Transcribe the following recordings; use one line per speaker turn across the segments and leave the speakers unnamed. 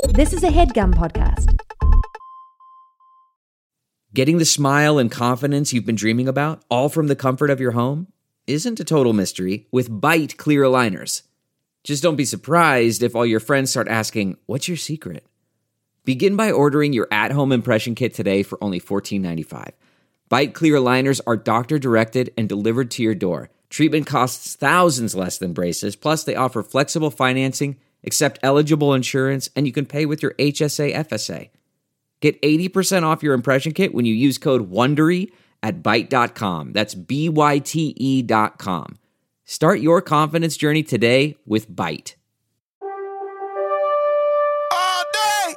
This is a HeadGum podcast.
Getting the smile and confidence you've been dreaming about, all from the comfort of your home, isn't a total mystery with Byte clear aligners. Just don't be surprised if all your friends start asking, "What's your secret?" Begin by ordering your at-home impression kit today for only $14.95. Byte clear aligners are doctor-directed and delivered to your door. Treatment costs thousands less than braces, plus they offer flexible financing, accept eligible insurance, and you can pay with your HSA FSA. Get 80% off your impression kit when you use code WONDERY at Byte.com. That's BYTE.com. Start your confidence journey today with Byte.
All day.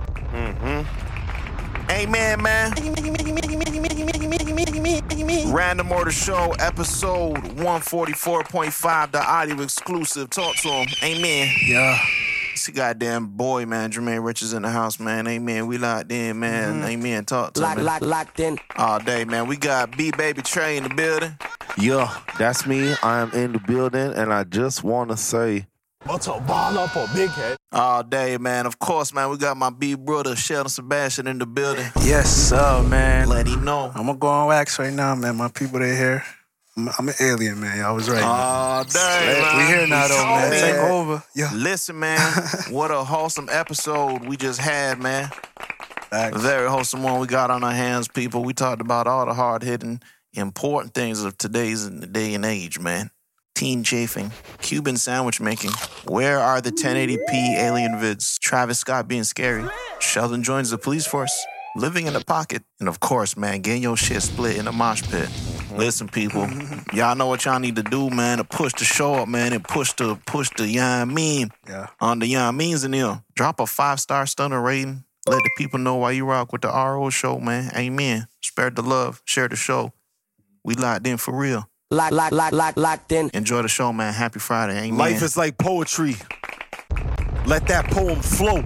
Amen, man. Random Order Show, episode 144.5, the audio exclusive. Talk to him. Amen.
Yeah.
It's a goddamn boy, man. Jermaine Rich is in the house, man. Amen. We locked in, man. Amen. Talk to him.
Locked in.
All day, man. We got B-Baby Trey in the building.
Yeah, that's me. I am in the building, and I just want to say,
What's a ball up or big head?
All day, man. Of course, man. We got my big brother, Sheldon Sebastian, in the building.
Yes, sir, man.
Let him know.
I'm gonna go on wax right now, man. My people, they here. I'm an alien, man. I was right.
All day, man.
We here now, though, man. Take over. Yeah.
Listen, man. What a wholesome episode we just had, man.
Facts.
A very wholesome one we got on our hands, people. We talked about all the hard-hitting, important things of today's day and age, man. Teen chafing, Cuban sandwich making, where are the 1080p alien vids, Travis Scott being scary, Sheldon joins the police force, living in the pocket, and of course, man, getting your shit split in a mosh pit. Listen, people, y'all know what y'all need to do, man, to push the show up, man, and push the Mean.
Yeah.
On the Means in here. Drop a 5-star stunner rating. Let the people know why you rock with the RO show, man. Amen. Spread the love. Share the show. We locked in for real.
Locked in.
Enjoy the show, man. Happy Friday. Amen.
life is like poetry. Let that poem flow.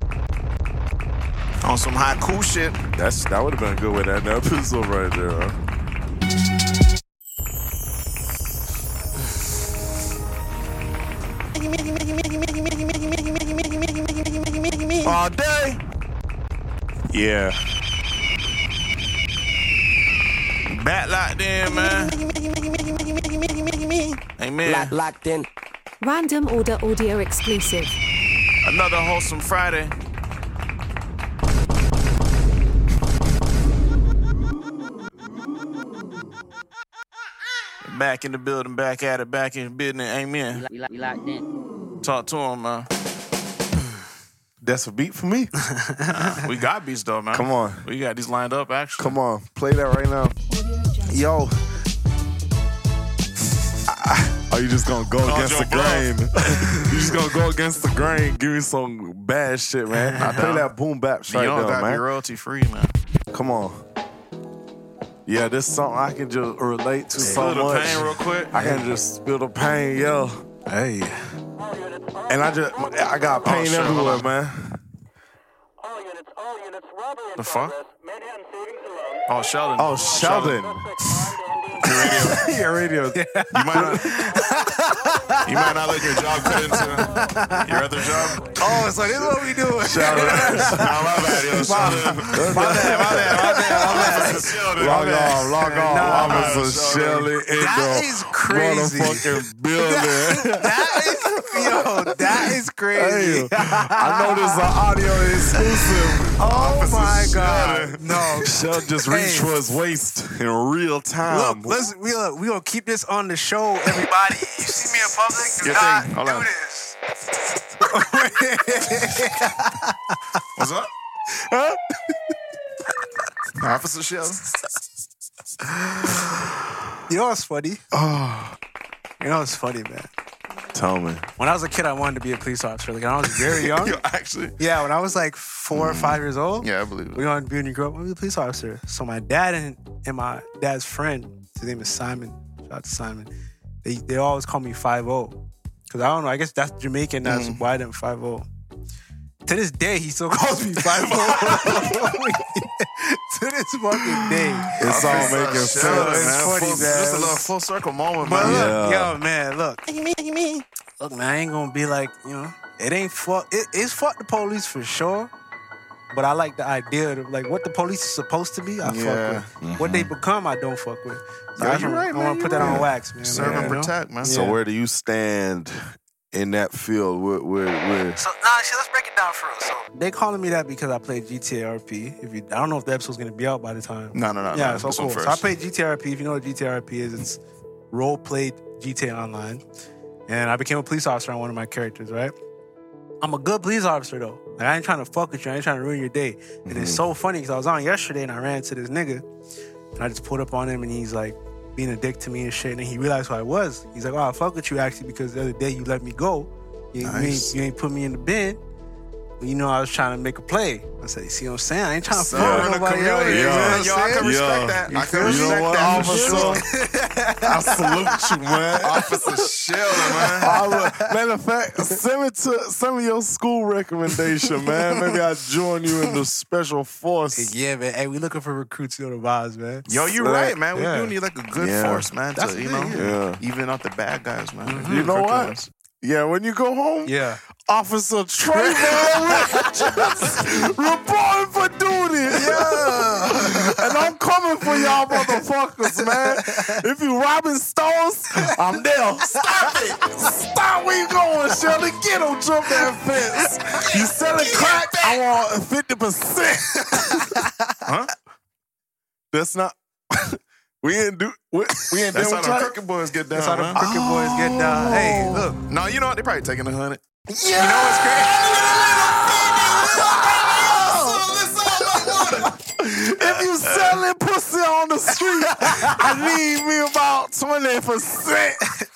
On some haiku shit.
That would have been good with that episode right there, huh?
All day.
Yeah.
Back locked in, man. Amen.
Locked in.
Random Order audio exclusive.
Another wholesome Friday. Back in the building, back at it, back in the building. Amen.
You locked in.
Talk to him, man.
That's a beat for me.
We got beats, though, man.
Come on.
We got these lined up, actually.
Come on. Play that right now. Yo. Are you just gonna go against the grain? You just gonna go against the grain? Give me some bad shit, man. Play that boom bap shit
You
right
don't
there,
got to be
man.
royalty free, man.
Come on. Yeah, this song I can just relate to so
Feel the
much.
pain real quick.
I can just feel the pain, yo.
Hey.
And I got pain
shit, hold
everywhere,
on.
man.
The fuck? Oh, Sheldon.
Oh, Sheldon. Your radio.
You might not let your job cut into your other job.
Oh, so this is what we doing.
Sheldon.
No, my bad, yo. Sheldon.
My bad.
Log off. Officer Sheldon in
That
the
is crazy.
motherfucking building.
That is crazy.
Hey, I know this is an audio exclusive.
Oh
Officer
my
Sheldon.
God. No.
Sheldon just reached for his waist in real time.
Look, we gonna keep this on the show, everybody. You see me in public, do
Your
not
thing. Hold
do
on.
this.
What's up? Officer Sheldon.
You know what's funny? You know what's funny, man?
Tell me.
When I was a kid, I wanted to be a police officer. Like, when I was very young.
Yo, actually.
Yeah, when I was like 4 or 5 years old.
Yeah, I believe it.
We wanted to be when you grow up, I want to be a police officer. So my dad and my dad's friend, his name is Simon. Shout out to Simon. They always call me 5-0. Because I don't know, I guess that's Jamaican, that's why them 5-0. To this day, he still calls me 5-0. To this fucking day.
It's all making sense.
It's funny, man.
Just a little full circle moment,
But
man.
look,
Yeah.
yo, man, look. Look, man, I ain't gonna be like, it ain't fuck. It's fuck the police for sure. But I like the idea of like what the police is supposed to be. I fuck with. What they become, I don't fuck with. So
Yeah, you're right,
I
man.
want to put that on wax, man.
Serve and
You know?
protect, man.
So where do you stand in that field? Where?
So let's break it down for us. So they calling me that because I played GTA RP. I don't know if the episode's gonna be out by the time.
No.
Yeah, so
This one
cool. So
first.
I played GTA RP. If you know what GTA RP is, it's role played GTA Online. And I became a police officer on one of my characters, right? I'm a good police officer though. Like, I ain't trying to fuck with you. I ain't trying to ruin your day. And it's so funny because I was on yesterday and I ran into this nigga and I just pulled up on him and he's like being a dick to me and shit. And then he realized who I was. He's like, oh, I fuck with you actually because the other day you let me go. You ain't put me in the bin. You know, I was trying to make a play. I said, you see what I'm saying? I ain't trying to fuck with nobody else.
Yo, I can respect that. I can respect that for sure.
I salute you, man.
Officer Sheldon, man.
Matter of fact, send me your school recommendation, man. Maybe I'll join you in the special force.
Yeah, man. Hey, we looking for recruits, you know, the vibes, man.
Yo, you're right, man. We
Yeah.
do need like a good
Yeah.
force, man,
That's
to,
the
you
thing,
know,
yeah.
even out the bad guys, man.
You know what?
Curriculums.
Yeah, when you go home,
Yeah.
Officer Trayvon Richards reporting for duty. Yeah. And I'm coming for y'all motherfuckers, man. If you robbing stores, I'm there. Stop it. Stop where you going, Shelly. Get him, jump that fence. You selling crack, I want 50%. Huh? That's not... We ain't
That's
doing
how the crooked boys get down,
That's how the
man.
crooked boys get down. Hey, look.
No, you know what? They probably taking 100.
You know what's
If you selling pussy on the street, I need me about 20%.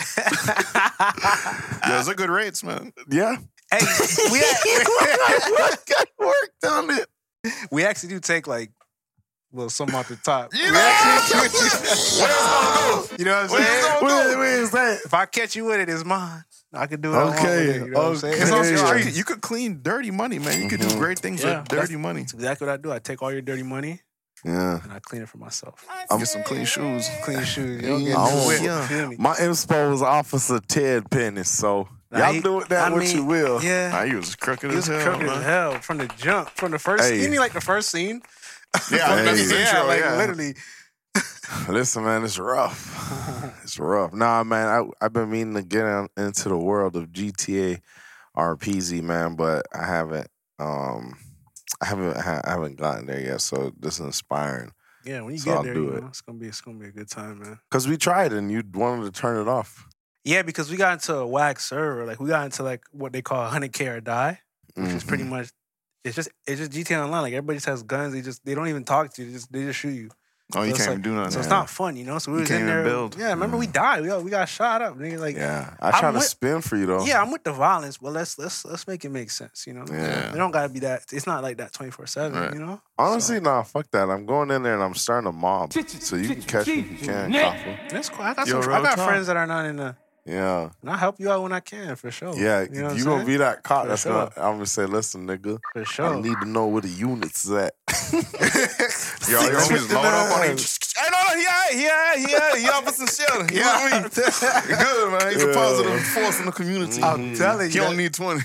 Yeah, those are good rates, man.
Yeah.
Hey,
Worked on it.
we actually do take like some off the top.
You know where's it gonna go?
You know what I'm
Where's it
saying?
gonna go?
Where is that?
If I catch you with it, it's mine. I can do it.
Okay,
You know what I'm saying?
okay.
It's also
Yeah.
street. You could clean dirty money, man. You could do great things
Yeah,
with dirty money.
That's exactly what I do. I take all your dirty money
Yeah.
and I clean it for myself.
Get some clean shoes.
Clean shoes. You don't get
Oh,
no whip.
yeah.
Feel me?
My inspo was Officer Ted Penny, so y'all do with that what you will.
Yeah.
Nah, you was crooked
He
as
was
hell,
crooked as
man.
hell from the jump, from the first.
Hey.
You mean like the first scene?
Yeah,
Hey.
that's the intro,
like
yeah.
literally.
Listen, man, it's rough. It's rough. Nah, man, I've been meaning to get into the world of GTA RPZ, man, but I haven't. I haven't gotten there yet. So this is inspiring.
Yeah, when you
So
get
I'll
there,
do
you
it.
know, it's gonna be a good time, man.
Cause we tried and you wanted to turn it off.
Yeah, because we got into a wax server. Like we got into like what they call 100K or die, which is pretty much it's just GTA Online. Like everybody just has guns. They don't even talk to you. They just shoot you.
Oh, you
So it's
can't
like-
even do nothing.
So it's not fun, you know. So we
You
was
can't
in
even
there.
build.
Yeah, remember we died. We got shot up. Nigga, like
Yeah, I try
I'm
to
with-
spin for you though.
yeah, I'm with the violence, but let's make it make sense, you know.
Yeah.
It don't gotta be that. It's not like that 24/7,
Right.
you know.
Honestly, nah, fuck that. I'm going in there and I'm starting a mob, so you can catch me if you can, Kafu.
That's cool. I got
Yo,
I
real
got
talk.
friends that are not in the.
Yeah,
And I help you out when I can, for sure.
yeah.
you know what
You
I'm
gonna
saying?
be that cop
For
that's
sure.
gonna. I'm gonna say, listen, nigga.
For sure.
I need to know where the units is at.
Yo, your homies load up on each. Hey, no, he Officer Sheldon. You know what I mean? Good, man. He's a positive force in the community.
I'm telling
He
you.
don't need 20.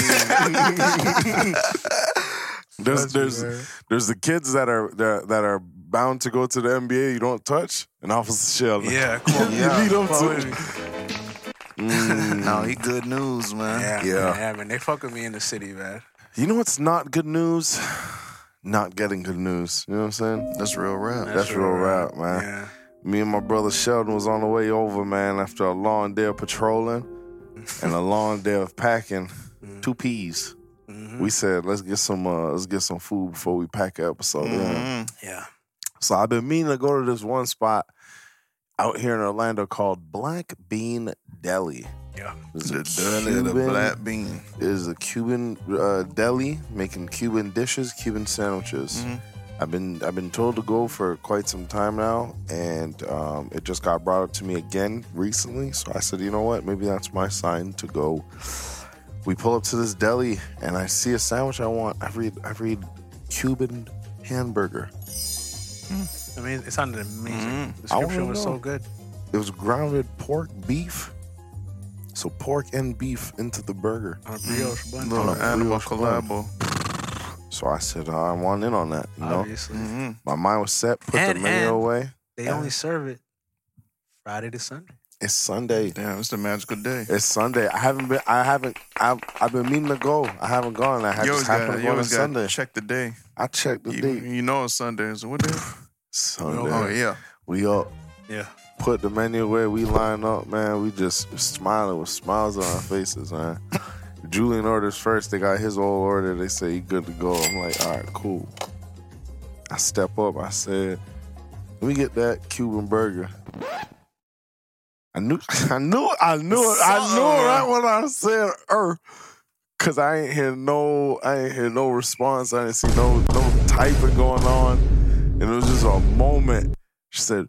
There's the kids that are bound to go to the NBA. You don't touch, and Officer Sheldon.
Yeah, come on.
You need them
Come on
too.
with me.
No, he good news, man.
Yeah.
Man, they fuck with me in the city, man.
You know what's not good news? Not getting good news. You know what I'm saying?
That's real rap.
That's real rap, man.
Yeah.
Me and my brother Sheldon was on the way over, man, after a long day of patrolling and a long day of packing 2 P's. We said, let's get some food before we pack an episode. in.
Yeah.
So I've been meaning to go to this one spot out here in Orlando called Black Bean Deli.
Yeah.
It's
The
a
deli of the
Cuban-
black bean.
It is a Cuban deli making Cuban dishes, Cuban sandwiches. I've been told to go for quite some time now, and it just got brought up to me again recently. So I said, you know what? Maybe that's my sign to go. We pull up to this deli, and I see a sandwich I want. I read Cuban hamburger.
I mean, it sounded amazing. The
I
description
wanna
was
know.
so good.
It was grounded pork beef, So pork and beef into the burger.
On a brioche bun.
Little
On a
animal
brioche bun.
collabo.
So I said, I want in on that. You know,
Obviously.
my mind was set. Put
And-
the menu
and-
away.
They only serve it Friday to Sunday.
It's Sunday.
Damn, it's a magical day.
It's Sunday. I've been meaning to go. I haven't gone. I
You
just
always
happened to
got
go on
to
Sunday.
check the day.
I checked the date.
You know it's Sunday. So what day?
Sunday.
Oh, yeah.
We up.
Yeah.
Put the menu away. We line up, man. We just smiling with smiles on our faces, man. Julian orders first. They got his old order. They say he good to go. I'm like, all right, cool. I step up. I said, let me get that Cuban burger. I knew it right when I said cause I ain't hear no response. I didn't see no typing going on. And it was just a moment. She said,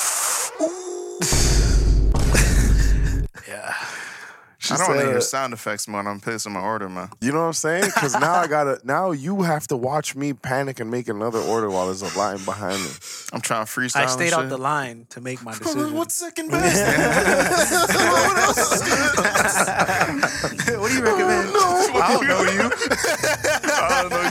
Yeah.
she
I don't want to
said,
hear sound effects, man. I'm pissed in my order, man.
you know what I'm saying? Because now you have to watch me panic and make another order while there's a line behind me.
I'm trying to freestyle.
I stayed
and
out the
shit.
line to make my decision.
What's second best? What else is good?
What do you recommend?
I don't know you. I don't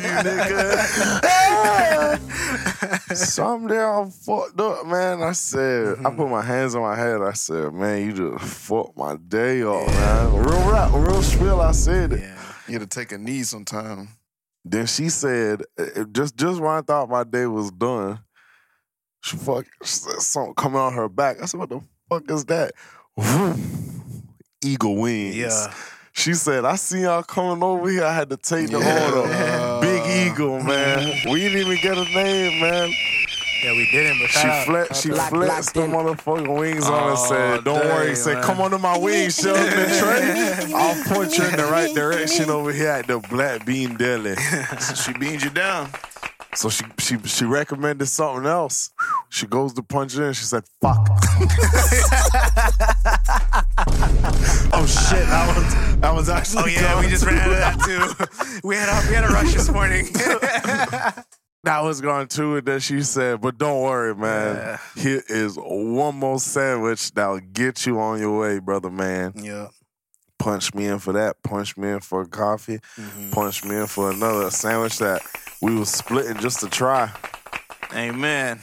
know you, nigga.
Someday I fucked up, man. I said, I put my hands on my head. I said, man, you just fucked my day up, man. Real rap, real spill, I said it.
Yeah.
You had to take a knee sometime.
Then she said, just when I thought my day was done, she said something coming on her back. I said, what the fuck is that? Eagle wings.
Yeah.
She said, I see y'all coming over here. I had to take the order. Big Eagle, man. We didn't even get a name, man.
Yeah, we didn't, but
She flexed the motherfucking wings on and said, don't
dang,
worry. Said,
man.
come under my wings, Sheldon and Trey. I'll point you in the right direction over here at the Black Bean Deli.
So she beamed you down.
So she recommended something else. She goes to punch in. She said, fuck.
Oh shit, that was actually. Oh yeah, we just ran out of that too. We had a rush this morning.
That was going too, and then she said, but don't worry, man. Here is one more sandwich that'll get you on your way, brother, man.
Yeah.
Punch me in for that. Punch me in for a coffee. Punch me in for another sandwich that we was splitting just to try.
Amen.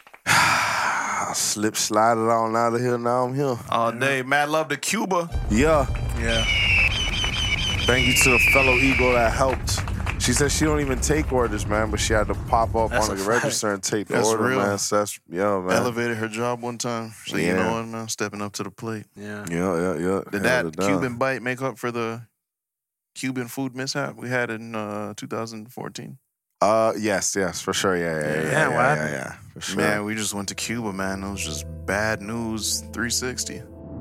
I slided on out of here. Now I'm here.
All day. Mad love to Cuba.
Yeah.
Yeah.
Thank you to the fellow Eagle that helped. She said she don't even take orders, man, but she had to pop up
That's
on
a
the
fact.
register and take the
That's
order,
real.
man. So that's, yeah, man.
Elevated her job one time. So you
Yeah.
know what, man? Stepping up to the plate.
Yeah.
Yeah.
Did that Cuban bite make up for the Cuban food mishap we had in 2014?
Yes, for sure.
Yeah, what happened?
Yeah, for sure.
Man, we just went to Cuba, man. It was just bad news 360.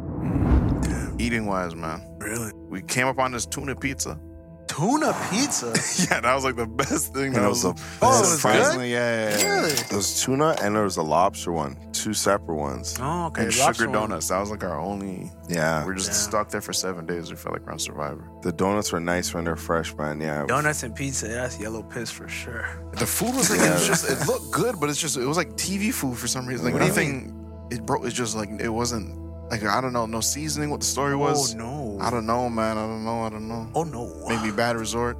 Eating wise, man.
Really?
We came up on this tuna pizza.
Tuna pizza?
Yeah, that was like the best thing.
And
That
it was a-
Oh, it was
surprisingly, yeah.
Really?
There was tuna and there was a lobster one. Two separate ones.
Oh, okay.
And
Lobster
sugar
one.
donuts. That was like our only.
Yeah.
We're just stuck there for 7 days. We felt like we're on Survivor.
The donuts were nice when they're fresh, man. Yeah.
Donuts and pizza, that's yellow piss for sure.
The food was like it looked good, but it was like TV food for some reason. Like
What do you
nothing. It's just like it wasn't like I don't know, no seasoning. What the story was?
Oh, no.
I don't know, man. I don't know.
Oh, no.
Maybe Bad Resort.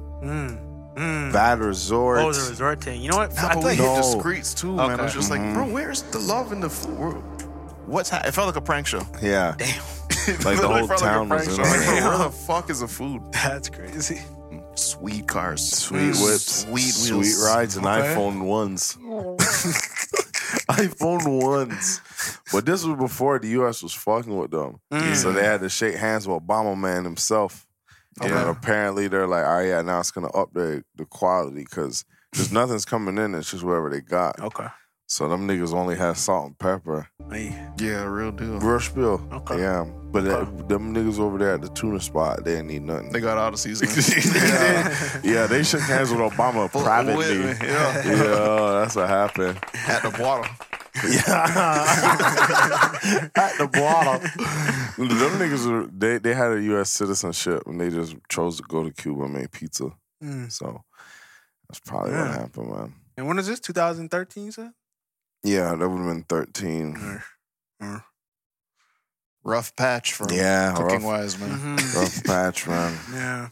Bad Resort.
Oh, it was a resort thing. You know what?
Nah,
I
but
feel
we
like
hit the
No.
streets too, man. I was just like, bro, where's the love in the food? What's it felt like a prank show.
Yeah.
Damn.
Like the
Literally
whole
felt like a
town was
prank
in
show.
on
Like,
it.
bro, where the fuck is the food?
That's crazy.
Sweet cars,
Sweet whips,
sweet wheels,
sweet rides, and
Okay.
iPhone 1s. iPhone 1s. But this was before the U.S. was fucking with them. So they had to shake hands with Obama man himself. And apparently they're like, all right, yeah, now it's going to upgrade the quality because there's nothing's coming in. It's just whatever they got.
Okay.
So them niggas only had salt and pepper.
Hey.
Yeah, real deal.
Real spill.
Okay.
Yeah. But them niggas over there at the tuna spot, they didn't need nothing.
They got all the seasoning.
Yeah, they shook hands with Obama privately.
Yeah.
Yeah, that's what happened.
At the bottom.
At the bottom. Them niggas were, they had a U.S. citizenship and they just chose to go to Cuba and make pizza. So that's probably what happened, man.
And when is this? 2013, you said?
Yeah, that would have been 13.
Rough patch for him.
Yeah,
cooking-wise, man.
Rough patch, man.
Yeah.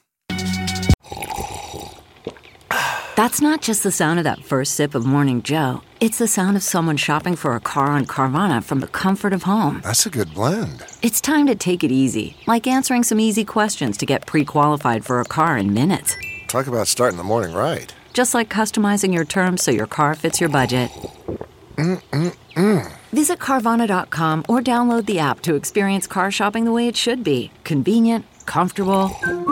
That's not just the sound of that first sip of Morning Joe. It's the sound of someone shopping for a car on Carvana from the comfort of home.
That's a good blend.
It's time to take it easy, like answering some easy questions to get pre-qualified for a car in minutes.
Talk about starting the morning right.
Just like customizing your terms so your car fits your budget. Visit Carvana.com or download the app to experience car shopping the way it should be. Convenient, comfortable.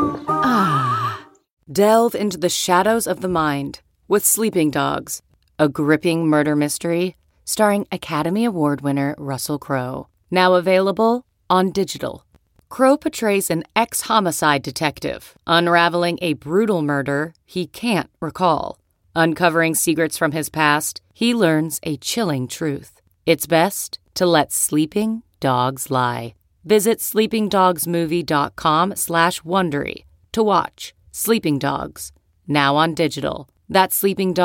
Delve into the shadows of the mind with Sleeping Dogs, a gripping murder mystery starring Academy Award winner Russell Crowe. Now available on digital. Crowe portrays an ex-homicide detective unraveling a brutal murder he can't recall. Uncovering secrets from his past, he learns a chilling truth. It's best to let sleeping dogs lie. Visit sleepingdogsmovie.com/Wondery to watch Sleeping Dogs, now on digital. That's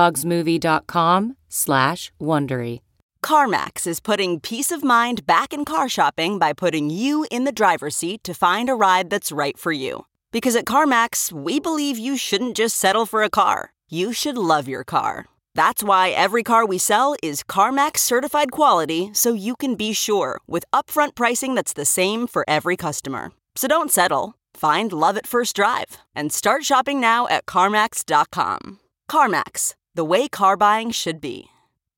sleepingdogsmovie.com/Wondery.
CarMax is putting peace of mind back in car shopping by putting you in the driver's seat to find a ride that's right for you. Because at CarMax, we believe you shouldn't just settle for a car. You should love your car. That's why every car we sell is CarMax certified quality, so you can be sure with upfront pricing that's the same for every customer. So don't settle. Find love at first drive and start shopping now at CarMax.com. CarMax, the way car buying should be.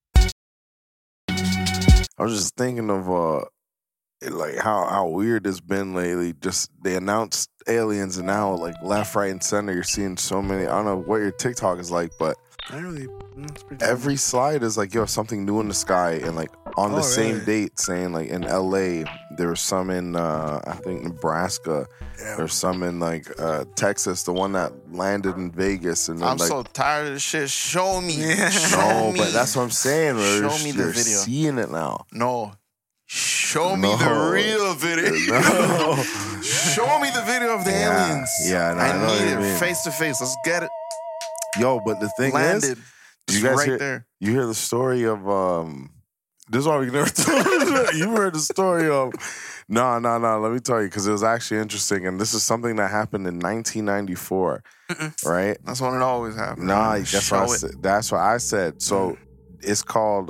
I was just thinking of like how weird it's been lately. Just they announced aliens and now like left, right, and center you're seeing so many. I don't know what your TikTok is like, but every slide is like, yo, something new in the sky, and like on the same date saying like in LA there was some in I think Nebraska. There's some in like Texas, the one that landed in Vegas, and then,
I'm
like,
so tired of this shit. Show me.
No, but that's what I'm saying. Bro.
Show me the
You're
video.
seeing it now.
No. Show me the real video.
No.
Show me the video of the aliens.
Yeah, no,
I
know what
need
you mean.
it face to face. Let's get it.
Yo, but the thing
Landed.
is, you guys
right
hear,
there.
You hear the story of this is why we never told you heard the story of no. Let me tell you, because it was actually interesting, and this is something that happened in 1994, right?
That's when it always happens.
Nah, that's what I said. That's what I said. So it's called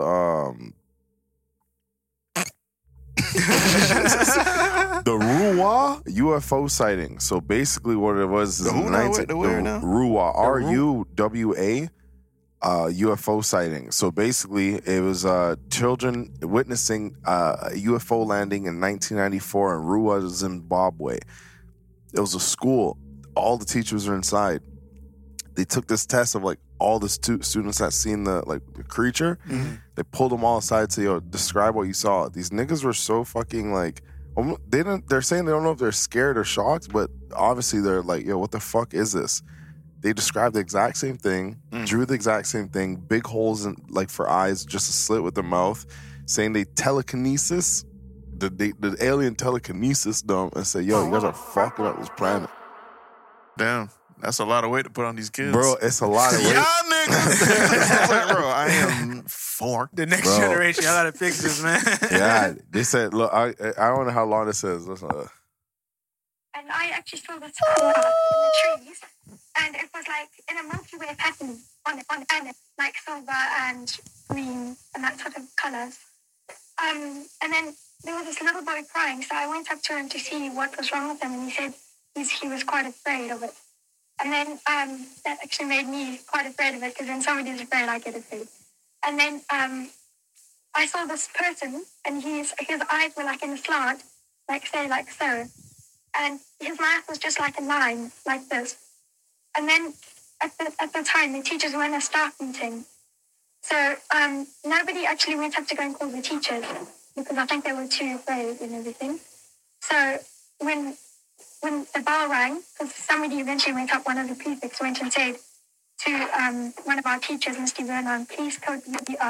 the Ruwa UFO sighting. So basically, what it was is
the
Ruwa RUWA UFO sighting. So basically, it was children witnessing a UFO landing in 1994 in Ruwa, Zimbabwe. It was a school. All the teachers were inside. They took this test of like all the students that seen the creature. They pulled them all aside to, yo, describe what you saw. These niggas were so fucking like, they're saying they don't know if they're scared or shocked, but obviously they're like, yo, what the fuck is this? They described the exact same thing, drew the exact same thing, big holes in like for eyes, just a slit with their mouth, saying they telekinesis, the alien telekinesis them and say, yo, you guys are fucking up this planet.
Damn. That's a lot of weight to put on these kids.
Bro, it's a lot of weight.
Y'all niggas. Like, bro, I am forked.
The next generation, I gotta fix this, man.
Yeah, they said, look, I don't know how long this is. Listen.
And I actually saw this in the trees, and it was like in a multi-way pattern on it, like silver and green and that sort of colors. And then there was this little boy crying, so I went up to him to see what was wrong with him, and he said he was quite afraid of it. And then that actually made me quite afraid of it, because when somebody's afraid, I get afraid. And then I saw this person, and his eyes were like in a slant, like so. And his mouth was just like a line, like this. And then at the time, the teachers were in a staff meeting. So nobody actually went up to go and call the teachers, because I think they were too afraid and everything. So when the bell rang, because somebody eventually went up, one of the prefects went and said to one of our teachers, Mr. Vernon, please can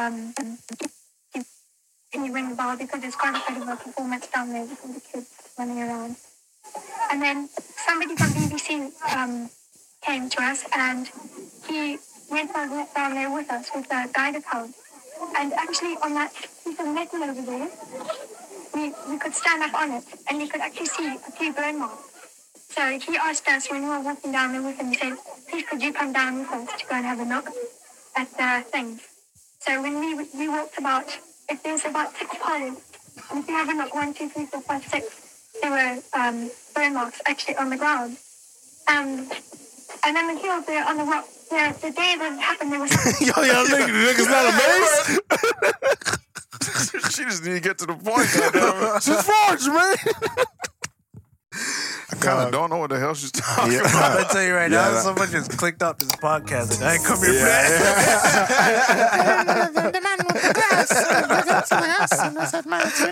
you ring the bell, because there's quite a bit of a performance down there with all the kids running around. And then somebody from BBC came to us, and he went down there with us with a guide account. And actually on that piece of metal over there we could stand up on it, and you could actually see a few burn marks. So he asked us when we were walking down the roof, and he said, please could you come down with us to go and have a look at the things. So when we walked about, if there's about 6 holes, and if you have a look, 1, 2, 3, 4, 5, 6, there were burn marks actually on the ground. And then the hills there on the rock, the day that it happened, there was...
Y'all niggas not amazed?
She just need to get to the point, goddammit.
She's forged, man.
I kind of don't know what the hell she's talking about.
I'm going to tell you right now, someone just clicked up this podcast and I ain't come here for that.
The man with the glass to the house and I said, man, it's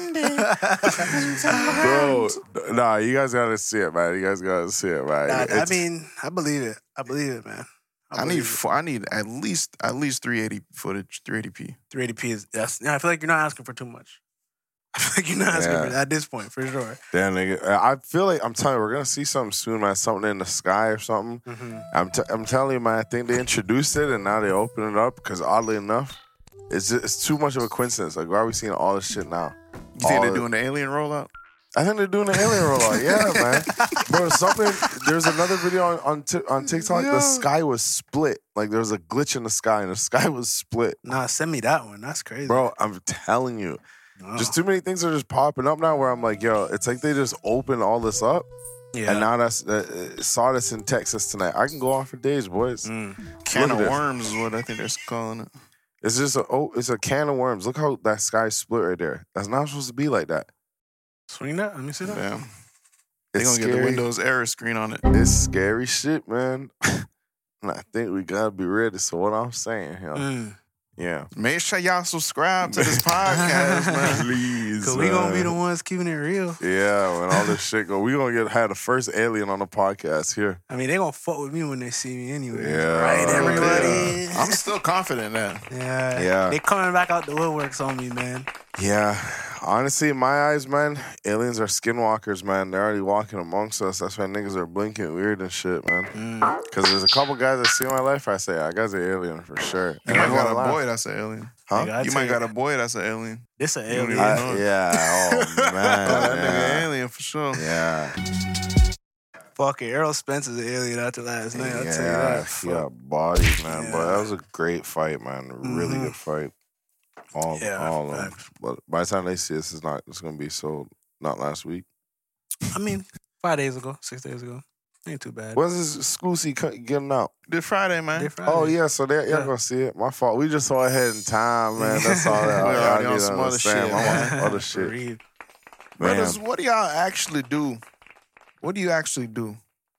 windy. Bro, nah, you guys gotta see it, man. You guys gotta see it, man.
Nah, I mean, I believe it. I believe it, man.
I need at least 380 footage, 380p.
380p is, I feel like you're not asking for too much. I feel like you're not asking for at this point, for sure.
Damn, nigga. I feel like, I'm telling you, we're going to see something soon, man. Something in the sky or something. Mm-hmm. I'm telling you, man, I think they introduced it and now they open it up because oddly enough, it's too much of a coincidence. Like, why are we seeing all this shit now?
You think they're doing the alien rollout?
I think they're doing the alien rollout. Yeah, man. Bro, there's another video on TikTok. Yeah. The sky was split. Like, there was a glitch in the sky and the sky was split.
Nah, send me that one. That's crazy.
Bro, I'm telling you. Oh. Just too many things are just popping up now where I'm like, yo, it's like they just opened all this up. Yeah. And now saw this in Texas tonight. I can go on for days, boys.
Can of worms is what I think they're calling it.
It's just it's a can of worms. Look how that sky's split right there. That's not supposed to be like that.
Swing that. Let me see that.
Yeah. They're going to get the Windows error screen on it.
It's scary shit, man. And I think we got to be ready. So what I'm saying here. Yeah.
Make sure y'all subscribe to this podcast, man.
Please.
Because we going to be the ones keeping it real.
Yeah, when all this shit go. We going to have the first alien on the podcast here.
I mean, they going to fuck with me when they see me anyway.
Yeah.
Right, everybody?
Yeah. I'm still confident in that.
Yeah. They coming back out the woodworks on me, man.
Yeah. Honestly, in my eyes, man, aliens are skinwalkers, man. They're already walking amongst us. That's why niggas are blinking weird and shit, man. Because there's a couple guys I see in my life, I say, that guy's an alien for sure.
You might got a boy that's an alien.
Huh?
You might got a boy that's an alien.
It's an alien.
Yeah. Oh, man.
That nigga alien for sure.
Yeah.
Fuck it. Errol Spencer's an alien after last night. I'll tell you that.
He got bodied, man. But that was a great fight, man. A really good fight. All of them. But by the time they see this, it's gonna be so not last week.
I mean, 5 days ago, 6 days ago. Ain't too bad.
When's this Scoozy getting out?
This Friday, man.
This Friday.
Oh yeah, so y'all gonna see it. My fault. We just saw ahead in time, man. That's all that.
We
I
already
need
on
to
some other shit,
understand. I'm on other shit.
Brothers, what do y'all actually do? What do you actually do?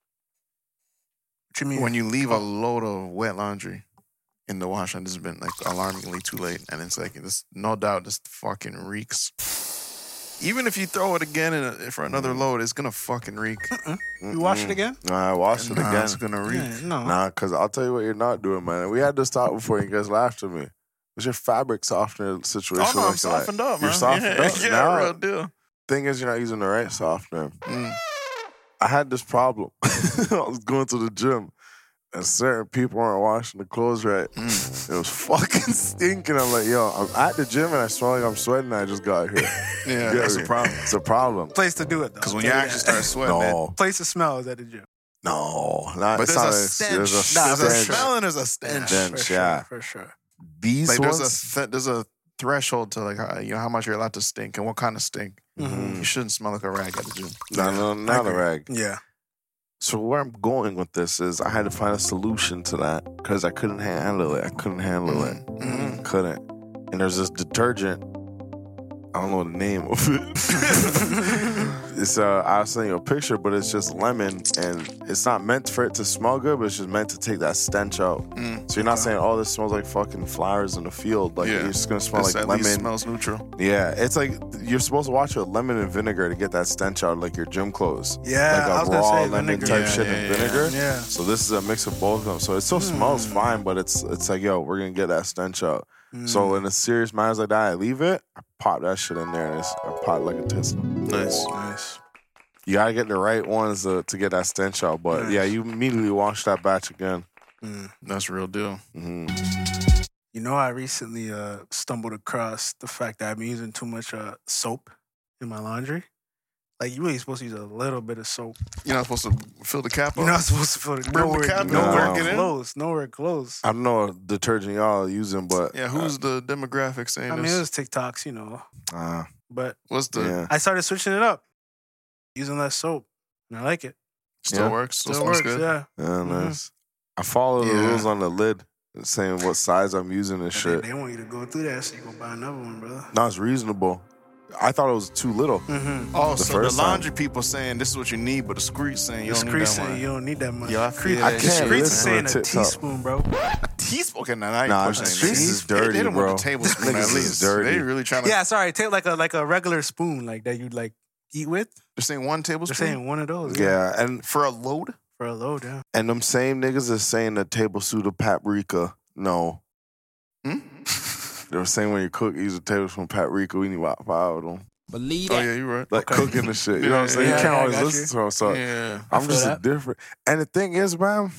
What you mean?
When you leave a load of wet laundry in the wash, and this has been like alarmingly too late, and it's like this, no doubt, this fucking reeks. Even if you throw it again for another load, it's gonna fucking reek.
You wash it again?
Nah, I washed it again.
It's gonna reek.
Yeah, no.
Nah, because I'll tell you what you're not doing, man. We had this talk before you guys laughed at me. What's your fabric softener situation?
Oh no, I'm softened up, man.
You're softened up?
Yeah,
now,
real deal.
Thing is, you're not using the right softener. I had this problem. I was going to the gym, and certain people aren't washing the clothes right. It was fucking stinking. I'm like, yo, I'm at the gym and I smell like I'm sweating and I just got here.
Yeah, that's a problem.
It's a problem.
Place to do it, though.
Because when you actually start sweating, man.
Place to smell is at the gym.
No.
But there's a stench.
There's a
There's a
stench.
smell and there's a stench.
For sure.
These
like
ones...
there's a threshold to like how much you're allowed to stink and what kind of stink. You shouldn't smell like a rag at the gym.
No, not a rag.
Yeah.
So where I'm going with this is I had to find a solution to that because I couldn't handle it. Couldn't. And there's this detergent. I don't know the name of it. It's I'll send you a picture, but it's just lemon, and it's not meant for it to smell good, but it's just meant to take that stench out. So you're not saying, "Oh, this smells like fucking flowers in the field." Like you're just gonna smell like
at
lemon.
Least smells neutral.
Yeah, it's like you're supposed to wash it with lemon and vinegar to get that stench out, like your gym clothes.
Yeah,
like
I was
a
gonna
raw
say
lemon
vinegar.
type shit and vinegar.
Yeah.
So this is a mix of both of them. So it still smells fine, but it's like, yo, we're gonna get that stench out. So in a serious matters like that, I leave it, I pop that shit in there, and I pop like a Tesla.
Nice.
You gotta get the right ones to get that stench out. But yeah, you immediately wash that batch again.
That's real deal.
You know, I recently stumbled across the fact that I've been using too much soap in my laundry. Like, you really supposed to use a little bit of soap.
You're not supposed to fill the cap up.
You're not supposed to fill the cap. Nowhere close.
I don't know what detergent y'all are using, but
Yeah, who's the demographic saying
I mean,
this?
it was TikToks, you know. But
What's the
yeah.
I started switching it up, using less soap, and I like it.
still
Yeah.
works?
Still
smells
works,
good?
yeah.
Yeah, nice. I follow the
Yeah.
rules on the lid, saying what size I'm using and
But
shit.
They want you to go through that, so you go buy another one, brother.
No, it's reasonable. I thought it was too little.
Oh,
The
so the
first time.
laundry people saying this is what you need, but the street saying you don't need that
saying
much.
you don't need that much.
Yo, I feel
I
that
can't
shit,
Streets
listen
saying
to
a
TikTok.
teaspoon, bro.
A teaspoon? Okay, now you
Nah,
pushing
the
it.
streets is
They
dirty,
don't
bro.
want the tablespoon
Niggas
at
is
least.
dirty.
They really trying to.
Yeah, sorry. Take like a regular spoon, like that you'd like eat with.
They're saying one
They're
tablespoon
saying one of those.
Yeah, and
for a load.
For a load, yeah.
and them same niggas is saying a tablespoon of paprika. No. They were saying when you cook, use a tablespoon of paprika. We need about 5 of them.
Believe
Oh yeah, you're right.
Like cooking the shit. You know what I'm saying?
Yeah,
you can't
I
always
got
listen
you.
to them. So
Yeah.
I'm
feel
just
that.
different. And the thing is, man,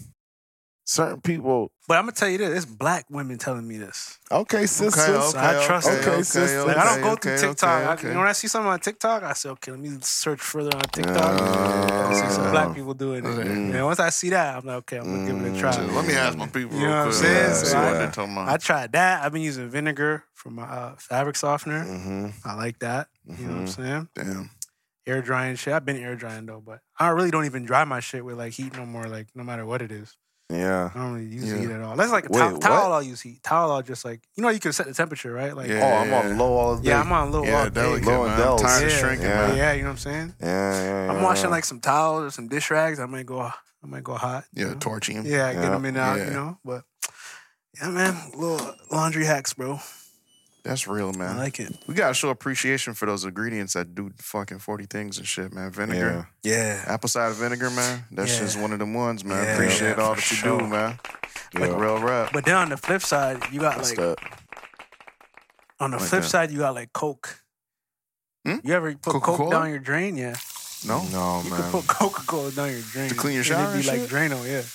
certain people.
But I'm gonna tell you this: it's black women telling me this.
Okay, sis.
Okay,
sis.
So I trust it.
Okay, sis.
Like, I don't go through
okay,
TikTok.
okay.
You know, when I see something on TikTok, I say, okay, let me search further on TikTok.
Yeah.
I see some black people doing it. And once I see that, I'm like, okay, I'm gonna give it a try.
So let me ask my people.
You know
real
what I'm
quick.
saying?
See
So
what
I-
they're talking about.
I tried that. I've been using vinegar for my fabric softener.
Mm-hmm.
I like that. You know what I'm saying?
Damn.
Air drying shit. I've been air drying though, but I really don't even dry my shit with like heat no more. Like no matter what it is,
Yeah.
I don't really use
Yeah.
heat at all. That's like a
Wait, what?
towel. I'll use heat. Towel. I'll just like you can set the temperature, right? Like
Yeah.
Oh, I'm on low all day.
yeah, I'm on low
Yeah,
all day.
delicate,
Low and
man.
Dells.
I'm tired of
Yeah,
shrinking,
yeah.
man.
Yeah, you know what I'm saying?
Yeah.
I'm washing like some towels or some dish rags. I might go hot.
Yeah,
you know?
torching him.
Yeah, get
Yeah.
them in and out,
Yeah.
you know. But yeah, man, little laundry hacks, bro.
That's real,
I
man.
like it.
We gotta show appreciation for those ingredients that do fucking 40 things and shit, man. Vinegar,
Yeah.
apple cider vinegar, man. That's
Yeah.
just one of them ones, man.
Yeah,
Appreciate
yeah,
all
for
that you
sure.
do, man.
Yeah.
Like real rap.
But then on the flip side, you got
What's
like
that?
on the
Like
flip
that.
side, you got like Coke.
Hmm?
You ever put
Coca-Cola?
Coke down your drain? Yeah.
No?
No,
You
man.
could put Coca-Cola down your drain.
To clean your
and
shower
it'd be
and
like
shit?
Drano, yeah.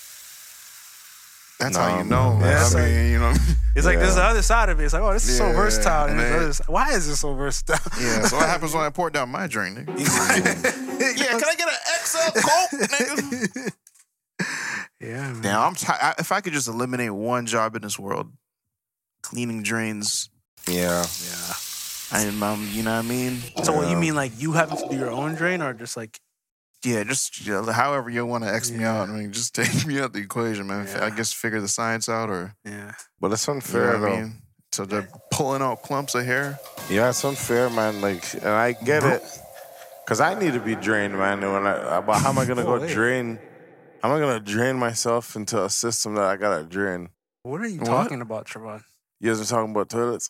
That's
No,
how you know,
man.
man.
Yeah,
I
so-
mean, you know.
It's like there's the
Yeah.
other side of it. It's like, oh, this is so
Yeah,
versatile.
and
And there's
then-
other side. Why is this so versatile?
Yeah, so what happens when I pour it down my drain, nigga? Yeah, can I get an XL Coke, nigga?
Yeah, man.
Damn, if I could just eliminate one job in this world, cleaning drains,
Yeah.
you know what I mean?
So what you mean, like you having to do your own drain, or just like
Yeah, just however you want to X me
Yeah.
out. I mean, just take me out the equation, man.
Yeah.
I guess figure the science out, or
yeah,
But it's
you know
unfair,
what I
though.
mean. So they're pulling out clumps of hair.
Yeah, it's unfair, man. Like, and I get it. Because I need to be drained, man. And but how am I going to go
Wait.
drain? How am I going to drain myself into a system that I got to drain?
what are you
What?
talking about, Trevon?
You guys are talking about toilets?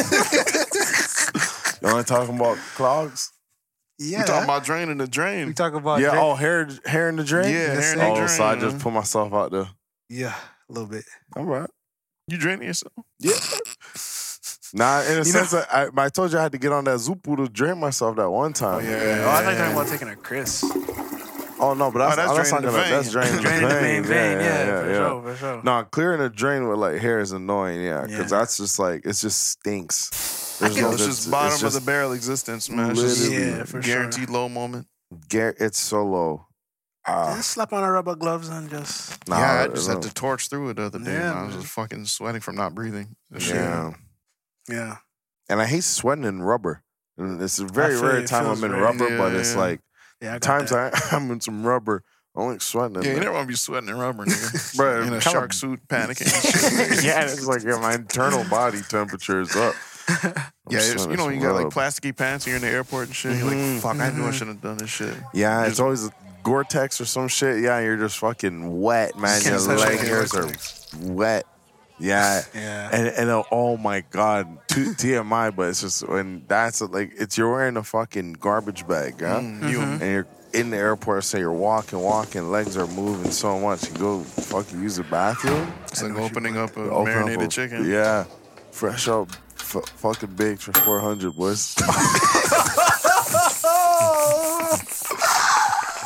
You only talking about clogs?
Yeah,
We talking about draining the drain.
we talk about
Yeah,
drain.
hair in the drain?
Yeah,
Yes,
hair in
sir.
the
Oh,
drain.
so I just
man.
put myself out there.
Yeah, a little bit.
All right.
You draining yourself?
Yeah. Nah, in a sense, I told you I had to get on that Zupu to drain myself that one time.
Oh, I thought you were talking about taking a Chris.
Oh, no, but that's
that's
not
draining the
gonna,
vein.
that's draining the
Draining the
vein.
main vein, yeah, for sure.
No, clearing the drain with like hair is annoying, yeah, because
Yeah.
that's just like, it just stinks.
It's just bottom of the barrel existence, man. It's just
literally-
Yeah, for sure.
guaranteed low moment.
It's so low.
Just slap on the rubber gloves and just.
Nah,
Yeah, I just had to torch through it the other day.
Yeah,
man. I was
man.
just fucking sweating from not breathing. This shit.
Yeah.
Yeah.
And I hate sweating in rubber. And it's a very
feel
rare
it
time
feels
I'm in
very-
rubber, but it's
Yeah.
like
Yeah, I got
times
that.
I'm in some rubber, I don't like sweating in
Yeah, you
there.
never want to be sweating in rubber, nigga.
Bro,
in a
kinda-
shark suit, panicking. and shit.
Yeah, it's like my internal body temperature is up. I'm
Yeah,
sweating
you know when you
some
got like
rub.
plasticky pants and you're in the airport and shit. You're like, fuck, I knew I shouldn't have done this shit.
Yeah, it's always Gore-Tex or some shit. Yeah, you're just fucking wet, man.
Can't
Your
touch
leg
the
hairs are
Gore-Tex.
wet. Yeah.
Yeah.
And oh my God, TMI, but it's just when that's it's you're wearing a fucking garbage bag, huh? And you're in the airport, so you're walking, legs are moving so much. You go fucking use the bathroom.
It's like opening up a
Open up
marinated
a-
chicken.
Yeah. Fresh up, fucking baked for 400, boys.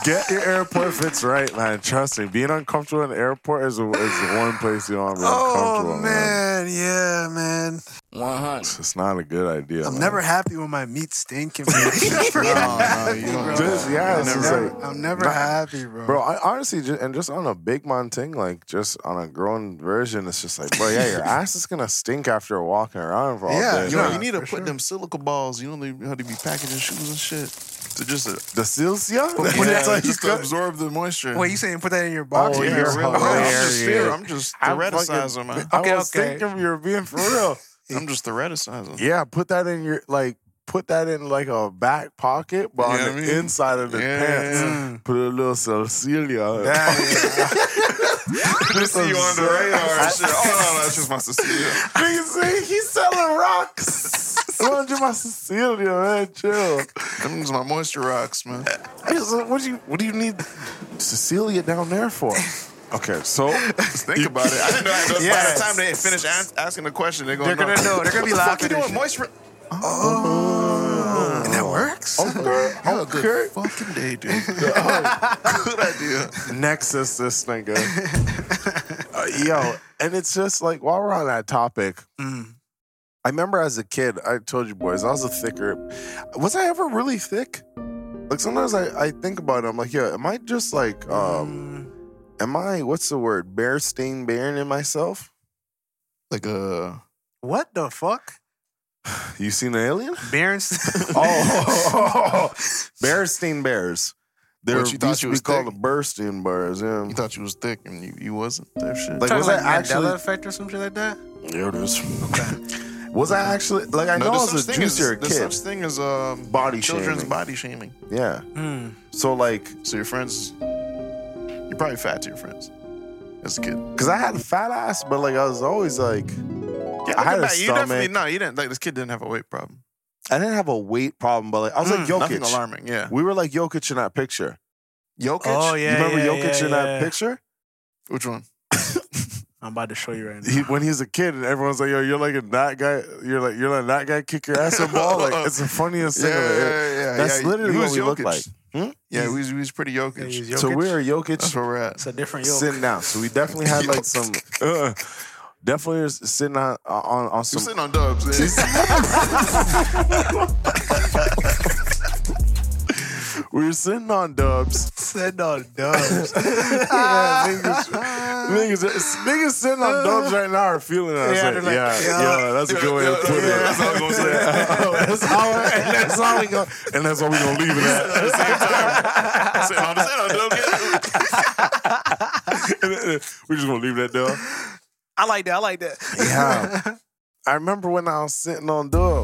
Get your airport fits right, man. Trust me. Being uncomfortable in the airport is the one place you don't want to be uncomfortable.
Oh, man. Yeah, man.
100.
It's not a good idea.
I'm
man.
never happy when my meat's stinking.
No, you don't.
I'm never happy, bro.
Bro, I honestly, just on a big man thing, like just on a grown version, it's just like, bro, yeah, your ass is gonna stink after walking around for all day.
You need to put them silica balls. You know how to be packaging shoes and shit. To just
the Silcia?
Just to absorb the moisture.
Wait, you saying put that in your box?
Oh, yeah,
I'm just thereticizer, man.
I was thinking you were being for real.
I'm just thereticizer.
Yeah, put that in your put that in like a back pocket, but on the inside of the pants, put a little Cecilia.
Just see you on the radar and shit. Oh, no, that's just my Cecilia.
Nigga say he's selling rocks. Don't do my Cecilia, man. Chill.
Them's my moisture rocks, man.
What do you need Cecilia down there for? Okay, so
just think about it. I didn't know. By the time they finish asking the question, they're gonna know.
They're gonna be laughing.
What the fuck you doing? Moisture.
And that works?
Okay.
Good fucking day, dude. Good idea.
Nexus, this nigga. Yo, and it's just like, while we're on that topic, I remember as a kid, I told you boys, I was a thicker. Was I ever really thick? Like, sometimes I think about it, I'm like, yeah, am I just like, am I, what's the word, Bearstein Baron in myself?
Like
what the fuck?
You seen an alien?
Berenstein.
Bearstein Bears. They
What, you thought
used
you
to be
was
called
thick?
the Burstein Bears. Yeah.
You thought you was thick and you wasn't. That shit.
Like, was I actually?
Mandela effect or some shit like that?
Yeah, it is. Okay. Was I actually like? I know I was a juicier kid.
There's such thing as children's body shaming.
Yeah. So like,
so your friends, you're probably fat to your friends as a kid.
Cause I had a fat ass, but like I was always like,
yeah,
I had a
you
stomach.
definitely you didn't. Like this kid didn't have a weight problem.
I didn't have a weight problem, but like I was like Jokic.
Nothing alarming. Yeah,
we were like Jokic in that picture.
Jokic.
Oh yeah,
you remember Jokic in that picture?
Which one?
I'm about to show you right now.
When he was a kid, and everyone's like, "Yo, you're like that guy. You're like that guy. Kick your ass in ball." Like it's the funniest thing.
Yeah.
That's literally what we look like.
Yeah, we was pretty Jokic.
Yeah,
so we were Jokic.
That's where we're at.
It's a different Jokic.
Sitting down. So we definitely had like some. Definitely sitting on some.
You're sitting on dubs.
We were sitting on dubs.
Sitting on dubs.
Niggas sitting on dubs right now are feeling us.
Yeah,
Like,
like,
yeah, that's a good way to put it.
That's all I'm gonna say.
That's how we go, and that's how we gonna leave it at.
At the same time,
We're just gonna leave that there.
I like that.
Yeah. I remember when I was sitting on dubs.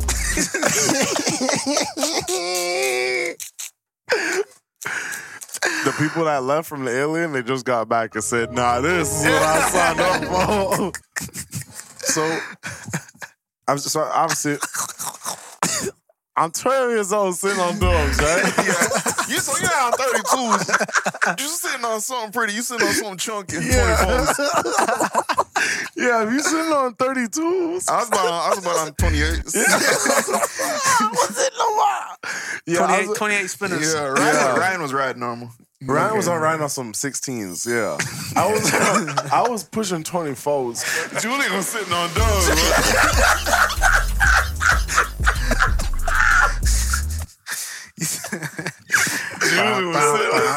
The people that left from the alien, they just got back and said, "Nah, this is what I signed up for." So obviously, I'm 12 years old sitting on dubs, right?
You're on 32s. You sitting on something pretty. You sitting on something chunky. 24s.
Yeah, if you sitting on 32s.
I was about on 28s.
Was it no while? Yeah,
28 spinners.
Yeah, Ryan was riding normal.
Ryan was riding on some 16s, yeah. I was pushing 24s.
Julian was sitting on dubs. Julian was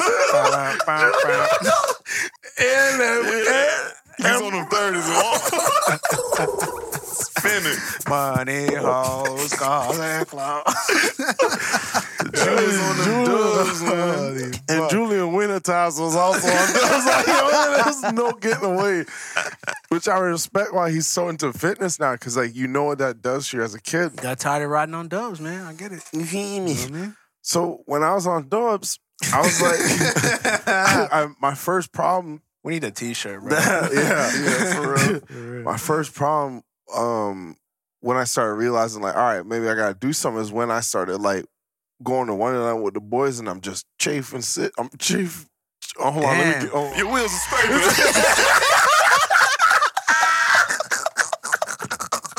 he's on them 30s. Spinning.
Money, hoes, cars, and clowns.
Julian's on them dubs, man.
And Julian Wintertimes was also on dubs. Like, yo, there's no getting away. Which I respect why he's so into fitness now, because like you know what that does to you as a kid.
Got tired of riding on dubs, man. I get it.
You hear me? So when I was on dubs, I was like, my first problem.
We need a t-shirt, bro.
Yeah, for real. My first problem when I started realizing, like, all right, maybe I gotta do something, is when I started like going to Wonderland with the boys, and I'm just chafing. I'm chafing. Oh, hold on, let me get.
Your wheels are scraping.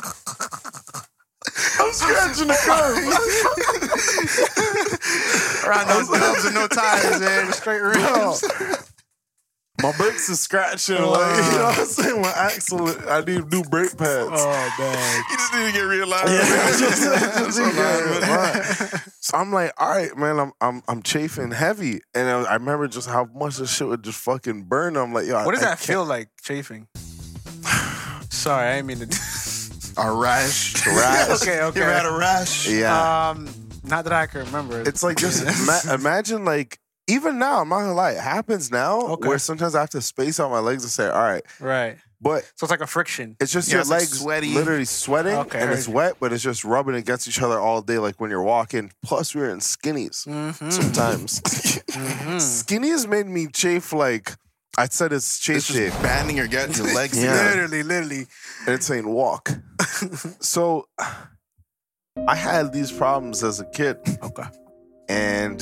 I'm scratching the curb.
Ride no dubs and no tires, man. Just straight rims.
My brakes are scratching. Like, you know what I'm saying? My axle, I need new brake pads.
Oh, man.
You just need to get realigned.
So I'm like, all right, man, I'm chafing heavy. And I remember just how much this shit would just fucking burn. I'm like, yo,
What does that feel like, chafing? Sorry, I didn't mean to...
A rash.
Okay.
You ever had a rash?
Yeah.
Not that I can remember.
It's like, just imagine, like, even now, I'm not gonna lie, it happens now where sometimes I have to space out my legs and say, all right.
Right.
But
so it's like a friction.
It's just your legs literally sweating and it's wet, but it's just rubbing against each other all day, like when you're walking. Plus, we're in skinnies sometimes. Skinnies made me chafe like, I said it's chafe.
Just banding your legs together.
Literally.
And it's saying walk. So, I had these problems as a kid.
Okay.
And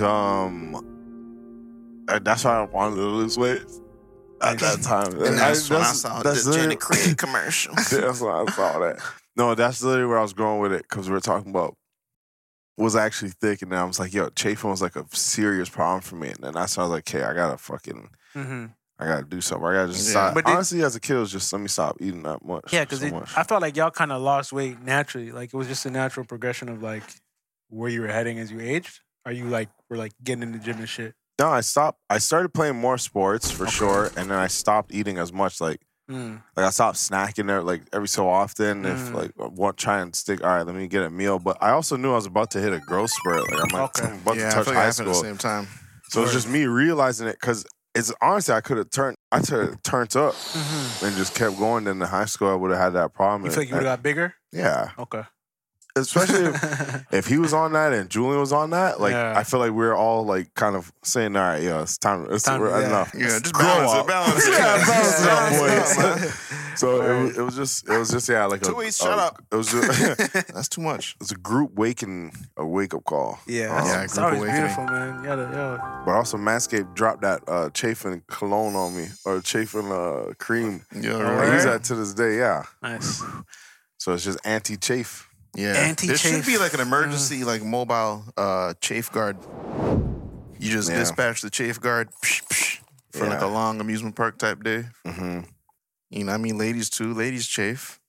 that's why I wanted to lose weight at that time.
And that's when I saw the Jenny Craig commercial.
That's when I saw that. No, that's literally where I was going with it, because we were talking about was actually thick, and then I was like, yo, chafing was like a serious problem for me. And then that's when I was like, okay, I gotta fucking, I gotta do something. I gotta just stop. But honestly, as a kid, it was just let me stop eating that much.
Yeah, because I felt like y'all kind of lost weight naturally. Like it was just a natural progression of like where you were heading as you aged. Are you like were like getting in the gym and shit?
No, I stopped. I started playing more sports for sure, and then I stopped eating as much. Like I stopped snacking there like every so often. If like I want try and stick, all right, let me get a meal. But I also knew I was about to hit a growth spurt. Like I'm about to touch high school
at the same time.
So it's just me realizing it, because it's honestly I could have turned up and just kept going. Then in high school I would have had that problem.
You feel like you would have got bigger?
Yeah.
Okay.
Especially if he was on that and Julian was on that, like I feel like we're all like kind of saying, "All right, it's time. It's enough.
Yeah, just balance it.
Balance it out, boys." So it was just like
2 weeks. Shut up.
It was just
that's too much.
It's a group wake up call.
Yeah, it's always beautiful, man.
But also, Manscaped dropped that chafing cologne on me, or chafing cream.
Yeah,
I use that to this day. Yeah,
nice.
So it's just anti-chafe.
Yeah, there should be like an emergency, like mobile chafe guard. You just dispatch the chafe guard for like a long amusement park type day. You know, I mean, ladies too. Ladies chafe.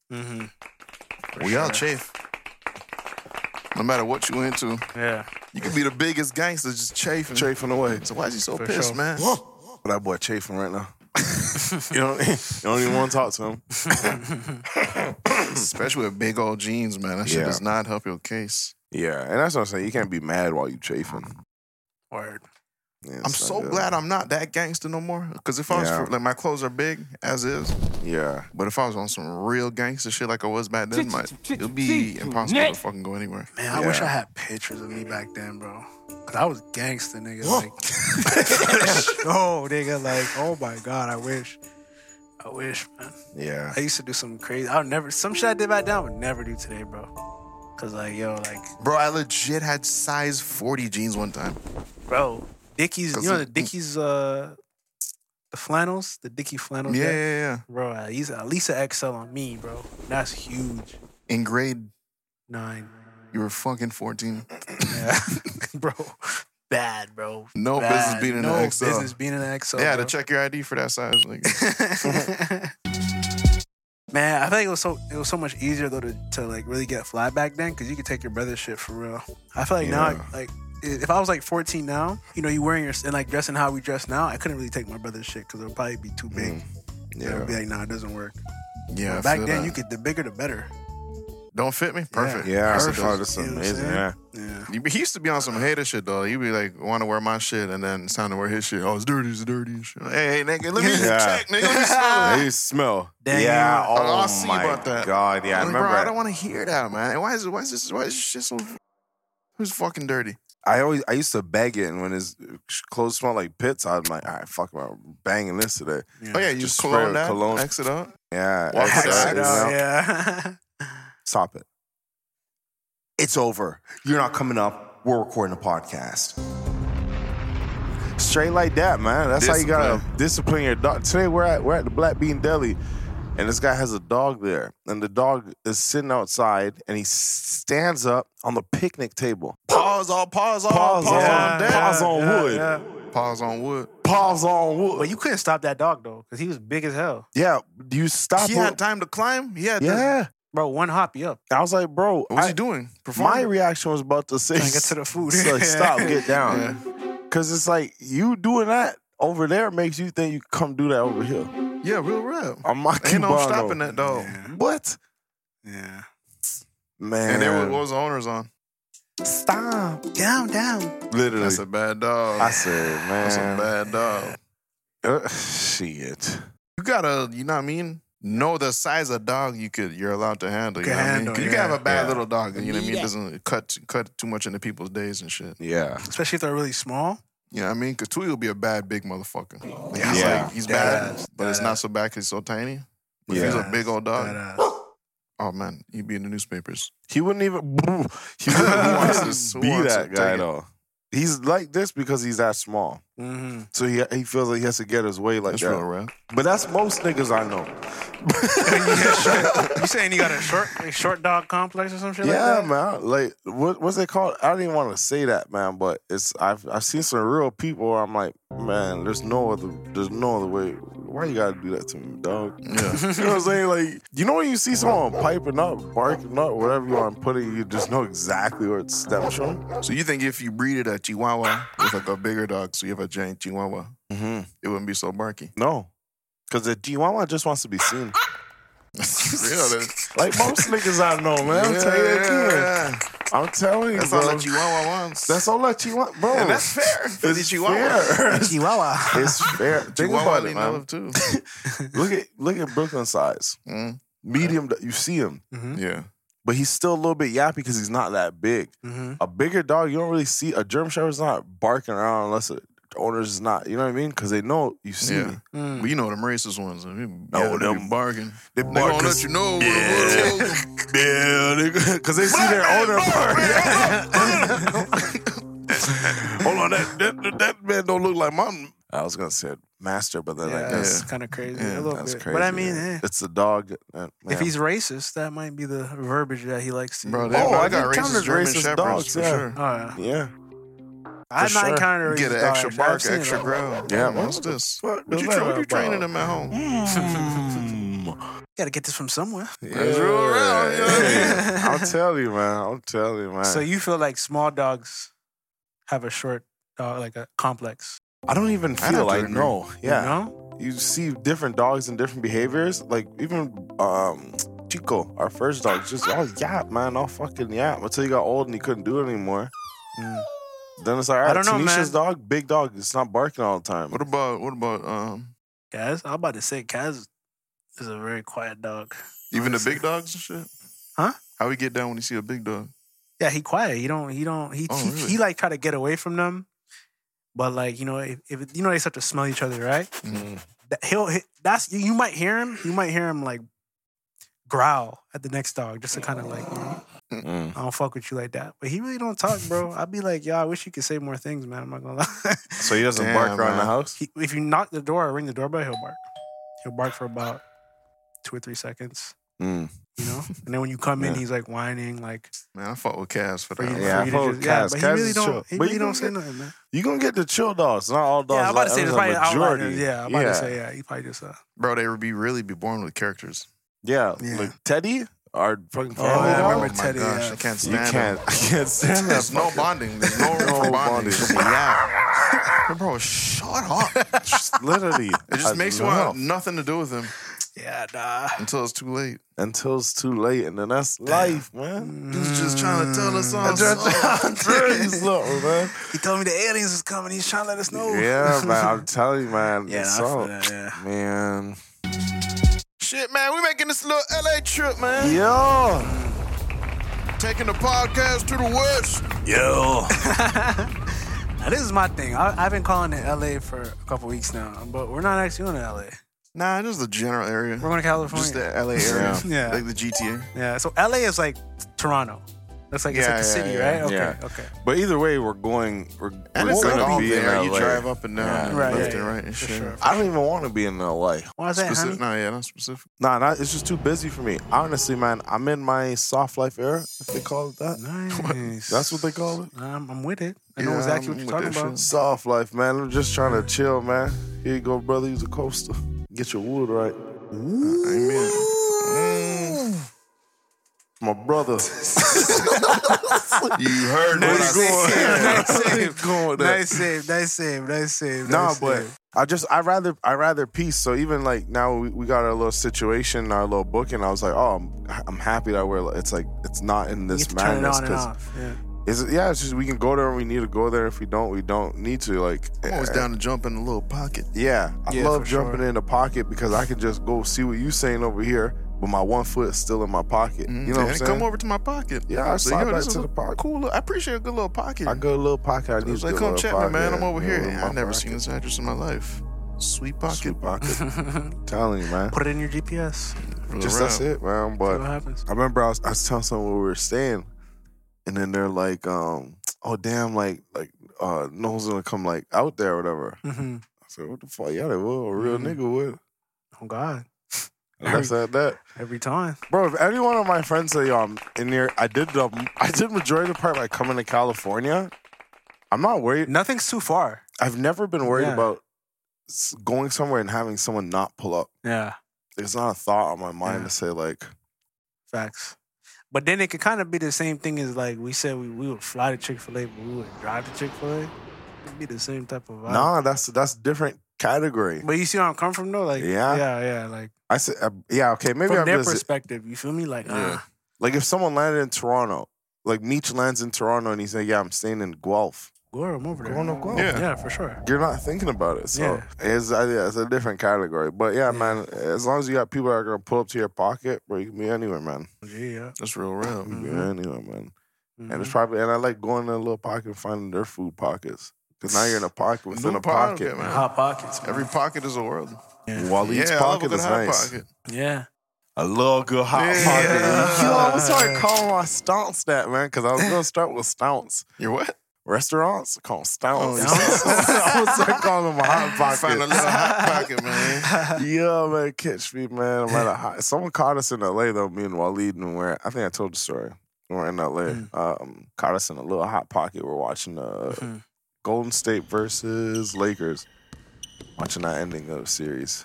We all chafe. No matter what you into.
Yeah,
you could be the biggest gangster, just chafing away. So why is he so pissed, man?
But that boy chafing right now. You don't even want to talk to him.
Especially with big old jeans, man. That shit does not help your case.
Yeah, and that's what I'm saying. You can't be mad while you chafing.
Word.
Yeah, I'm so glad I'm not that gangster no more. Because if I was like my clothes are big as is.
Yeah.
But if I was on some real gangster shit like I was back then, it would be impossible to fucking go anywhere.
Man, I wish I had pictures of me back then, bro. Cause I was gangster, nigga. Like, nigga, like, oh my God, I wish, man.
Yeah.
I used to do some crazy. Some shit I did back then, I would never do today, bro. Cause like,
bro, I legit had size 40 jeans one time,
bro. Dickies, you know the Dickies, the flannels, the Dickie flannels.
Yeah.
Bro, I used at least an XL on me, bro. That's huge.
In grade
9.
You were fucking 14.
Yeah. Bro. Bad, bro.
No business being in an XL.
No business being in an XL.
Yeah,
bro.
to check your ID for that size. Like.
Man, I feel like it was so much easier though to like really get fly back then, because you could take your brother's shit for real. I feel like now, like if I was like 14 now, you know, you wearing and like dressing how we dress now, I couldn't really take my brother's shit because it would probably be too big. Yeah, it would be like, nah, it doesn't work.
Yeah,
but back then you could, the bigger the better.
Don't fit me? Perfect.
Yeah,
perfect.
That's amazing. Yeah.
He used to be on some hater shit, though. He'd be like, want to wear my shit, and then it's time to wear his shit. Oh, it's dirty and shit. Hey, nigga, let me check, nigga. Let me smell it.
He smell.
Damn.
Yeah. Oh,
I'll see about that.
God, yeah, I remember.
Bro, I don't want to hear that, man. Why is this shit so... Who's fucking dirty?
I used to beg it, and when his clothes smell like pits, I'm like, all right, fuck, I'm banging this today.
Yeah. Oh, yeah, you just cologne that, exit out.
Yeah.
Exit out,
yeah.
Stop it. It's over. You're not coming up. We're recording a podcast. Straight like that, man. That's how you gotta discipline your dog. Today we're at the Black Bean Deli, And this guy has a dog there. And the dog is sitting outside and he stands up on the picnic table.
Pause on
Pause on wood.
Yeah.
Pause on wood.
Pause on wood.
But you couldn't stop that dog though, because he was big as hell.
Yeah, you stop
He
him.
had time to climb. He had
Yeah.
Bro, one hop, you up.
I was like, bro.
What was he doing?
My
Performing?
reaction was about to say,
Trying to get to the food.
It's like, stop, get down. Because it's like, you doing that over there makes you think you can come do that over here.
Yeah, real rap.
I'm not
Ain't no stopping that dog.
What?
Yeah.
Man.
And then what was the owners on?
Stop. Down.
Literally.
That's a bad dog.
I said, man.
That's a bad dog.
Shit.
You gotta, you know what I mean? Know the size of dog you're allowed to handle. You know what I mean? 'Cause you can have a bad little dog, you know what I mean? It doesn't cut too much into people's days and shit.
Yeah.
Especially if they're really small.
You know what I mean? Because Tui will be a bad big motherfucker. Like,
Yeah.
he's bad, but it's not so bad because he's so tiny. But if he's a big old dog, oh man, he'd be in the newspapers.
He wouldn't even want to be that guy, though. He's like this because he's that small.
Mm-hmm.
So he feels like he has to get his way like
That's
that.
real, right?
But that's most niggas I know.
You saying you got a short dog complex or some shit like
Yeah,
that?
man. Like what's it called? I don't even want to say that, man. But I've seen some real people where I'm like, man, there's no other way. Why you gotta do that to me, dog?
Yeah.
You know what I'm saying? Like, you know when you see someone piping up, barking up, whatever you want to put it, you just know exactly where it stems from.
So you think if you breeded a Chihuahua with like a bigger dog, so you have a giant Chihuahua, it wouldn't be so barky?
No. Because the Chihuahua just wants to be seen.
Really?
Like most niggas I know, man. I'm telling you that. I'm telling you,
That's
bro.
all that Chihuahua wants.
That's all that you want, bro.
And that's fair for the
It's
Chihuahua.
fair.
Chihuahua.
It's fair. Think
Chihuahua
about
need
it, man.
love too.
Look at Brooklyn's size. Medium, you see him.
Yeah.
But he's still a little bit yappy because he's not that big. A bigger dog, you don't really see. A German Shepherd's not barking around unless the owner's is not. You know what I mean? Because they know you see me.
But you know them racist ones.
Oh,
They
them
barking.
They
They
bark
gonna
'cause-
let you know.
Yeah, because they see their owner bark. Hold on, that man don't look like mom. I was gonna say master, but then I guess
That's kind of crazy.
Yeah,
a little
that's
bit.
crazy.
But I mean,
yeah. It's the dog.
if he's racist, that might be the verbiage that he likes to use.
Bro,
I
got
encountered
racist German
racist
Shepherds
dogs,
for
yeah.
sure.
Oh, yeah.
Yeah.
I've not
sure.
encountered a
Get
racist
an
dog,
extra
actually.
bark,
I've seen it,
extra
though.
growl.
Yeah,
What's this?
What
What you
about?
training them at home?
Gotta get this from somewhere.
That's real around,
Hey, I'll tell you, man.
So you feel like small dogs have a short dog, like a complex?
I don't even
I'd have
feel
to
like
agree.
no. Yeah.
You know?
You see different dogs and different behaviors. Like even Chico, our first dog, just all yap, man, all fucking yap until he got old and he couldn't do it anymore. Then it's like, all right,
I don't know,
Tanisha's
man.
dog, big dog, it's not barking all the time.
What about
Kaz? I'm about to say Kaz is a very quiet dog.
even the big dogs and shit?
Huh?
How we get down when you see a big dog?
Yeah, he quiet. He
really?
like try to get away from them. But like, you know, if you know they start to smell each other, right? You might hear him. You might hear him like growl at the next dog just to kind of like, you know, I don't fuck with you like that. But he really don't talk, bro. I'd be like, yo, I wish you could say more things, man. I'm not gonna lie.
So he doesn't
Damn,
bark around
man.
the house?
If you knock the door or ring the doorbell, he'll bark. He'll bark for about 2 or 3 seconds. You know, and then when you come in, he's like whining, like
Man, I fought with Cass for
for you,
that.
Yeah, I
for you
fuck
to
with
just, yeah.
Kaz.
But
Kaz
he really
is
don't.
chill.
He
But
really
you
don't
can
say
get-
nothing, man.
You gonna get the chill dogs, not all dogs.
Yeah, I'm about to say
there's
this
a
probably
majority.
outliers. Yeah, I'm about to say yeah. He probably just
Bro, they would be born with characters.
Yeah,
Yeah.
like Teddy, our fucking
Oh,
family
I
dog.
remember Teddy.
Gosh,
Yeah.
I can't
You
stand
can't,
him.
I can't stand that.
There's no bonding. There's no room for
No
bonding.
bonding.
Just yeah. Bro, shut up.
Just literally.
It just makes you want nothing to do with him
Yeah, nah.
until it's too late.
Until it's too late, and then that's life, man.
He's just trying to tell us all.
Something, man.
He told me the aliens is coming. He's trying to let us know.
Yeah, man. I'm telling you, man.
Yeah,
it's
nah, I
all-
feel that, yeah.
Man.
Shit, man, we making this little LA trip, man.
Yo.
Taking the podcast to the west.
Yo.
Now, this is my thing. I've been calling it LA for a couple weeks now, but we're not actually going to LA.
Nah, this is the general area.
We're going to California.
Just the LA area.
Yeah.
Like the GTA.
Yeah, so LA is like Toronto. That's like it's like a city, right? Okay, okay.
But either way, we're going to be in LA.
You drive up and down, left and right and shit.
Sure. I don't even want to be in LA.
Why is that, honey?
Not specific.
Nah, it's just too busy for me. Honestly, man, I'm in my soft life era, if they call it that.
Nice.
That's what they call it?
I'm with it. I know exactly what you're talking about.
Soft life, man. I'm just trying to chill, man. Here you go, brother. Use a coaster. Get your wood right. Amen. My brother. You heard
nice
going.
Nice save.
Nah, but I rather peace. So even like now we got our little situation, our little booking. I was like, oh, I'm happy that it's not in this madness because it's just we can go there when we need to go there. If we don't, we don't need to. Like
I'm always down to jump in a little pocket.
Yeah, I love jumping in the pocket because I can just go see what you saying over here. But my one foot is still in my pocket. You know what I'm saying?
Come over to my pocket.
Yeah, I slide back to the pocket.
Cool. I appreciate a good little pocket.
I got a little pocket. I need to
come check me, man. I'm over here. I've never
pocket.
seen this address in my life. Sweet pocket.
Telling you, man.
Put it in your GPS.
That's it, man. But
what happens.
I remember I was telling someone where we were staying, and then they're like, oh damn, like no one's gonna come like out there or whatever.
Mm-hmm.
I said, what the fuck? Yeah, they will. A real nigga would.
Oh God.
I said that
every time,
bro. If any one of my friends say, "Yo, I'm in here," I did majority of the part like coming to California. I'm not worried.
Nothing's too far.
I've never been worried about going somewhere and having someone not pull up.
Yeah,
there's not a thought on my mind to say like,
facts. But then it could kind of be the same thing as like we said we would fly to Chick-fil-A, but we would drive to Chick-fil-A. It'd be the same type of vibe.
Nah, that's different category.
But you see where I'm coming from though? Like yeah. Like
I said, okay, maybe
from
I'm
their
just
perspective, you feel me? Like
like if someone landed in Toronto, like Meech lands in Toronto and he said, "Yeah, I'm staying in Guelph."
I'm over there.
Guelph.
Yeah, for sure.
You're not thinking about it, so it's a different category. But man, as long as you got people that are gonna pull up to your pocket, bro, you can be anywhere, man.
Yeah,
that's real real.
You can be anywhere, man. And it's probably I like going in a little pocket and finding their food pockets. Because now you're in a pocket within a pocket, man.
Hot pockets.
Every pocket is a world.
Waleed's pocket is nice.
Pocket.
Yeah.
A little good hot pocket. Yo, I'm sorry calling my stonks that, man, because I was going to start with stonks.
Your what?
Restaurants? I call them stonks. I was start calling them a hot pocket.
Find a little hot pocket, man.
Yeah, man, catch me, man. I'm at a hot. Someone caught us in LA, though, me and Waleed, and I think I told the story. We were in LA. Caught us in a little hot pocket. We're watching Golden State versus Lakers. Watching that ending of the series.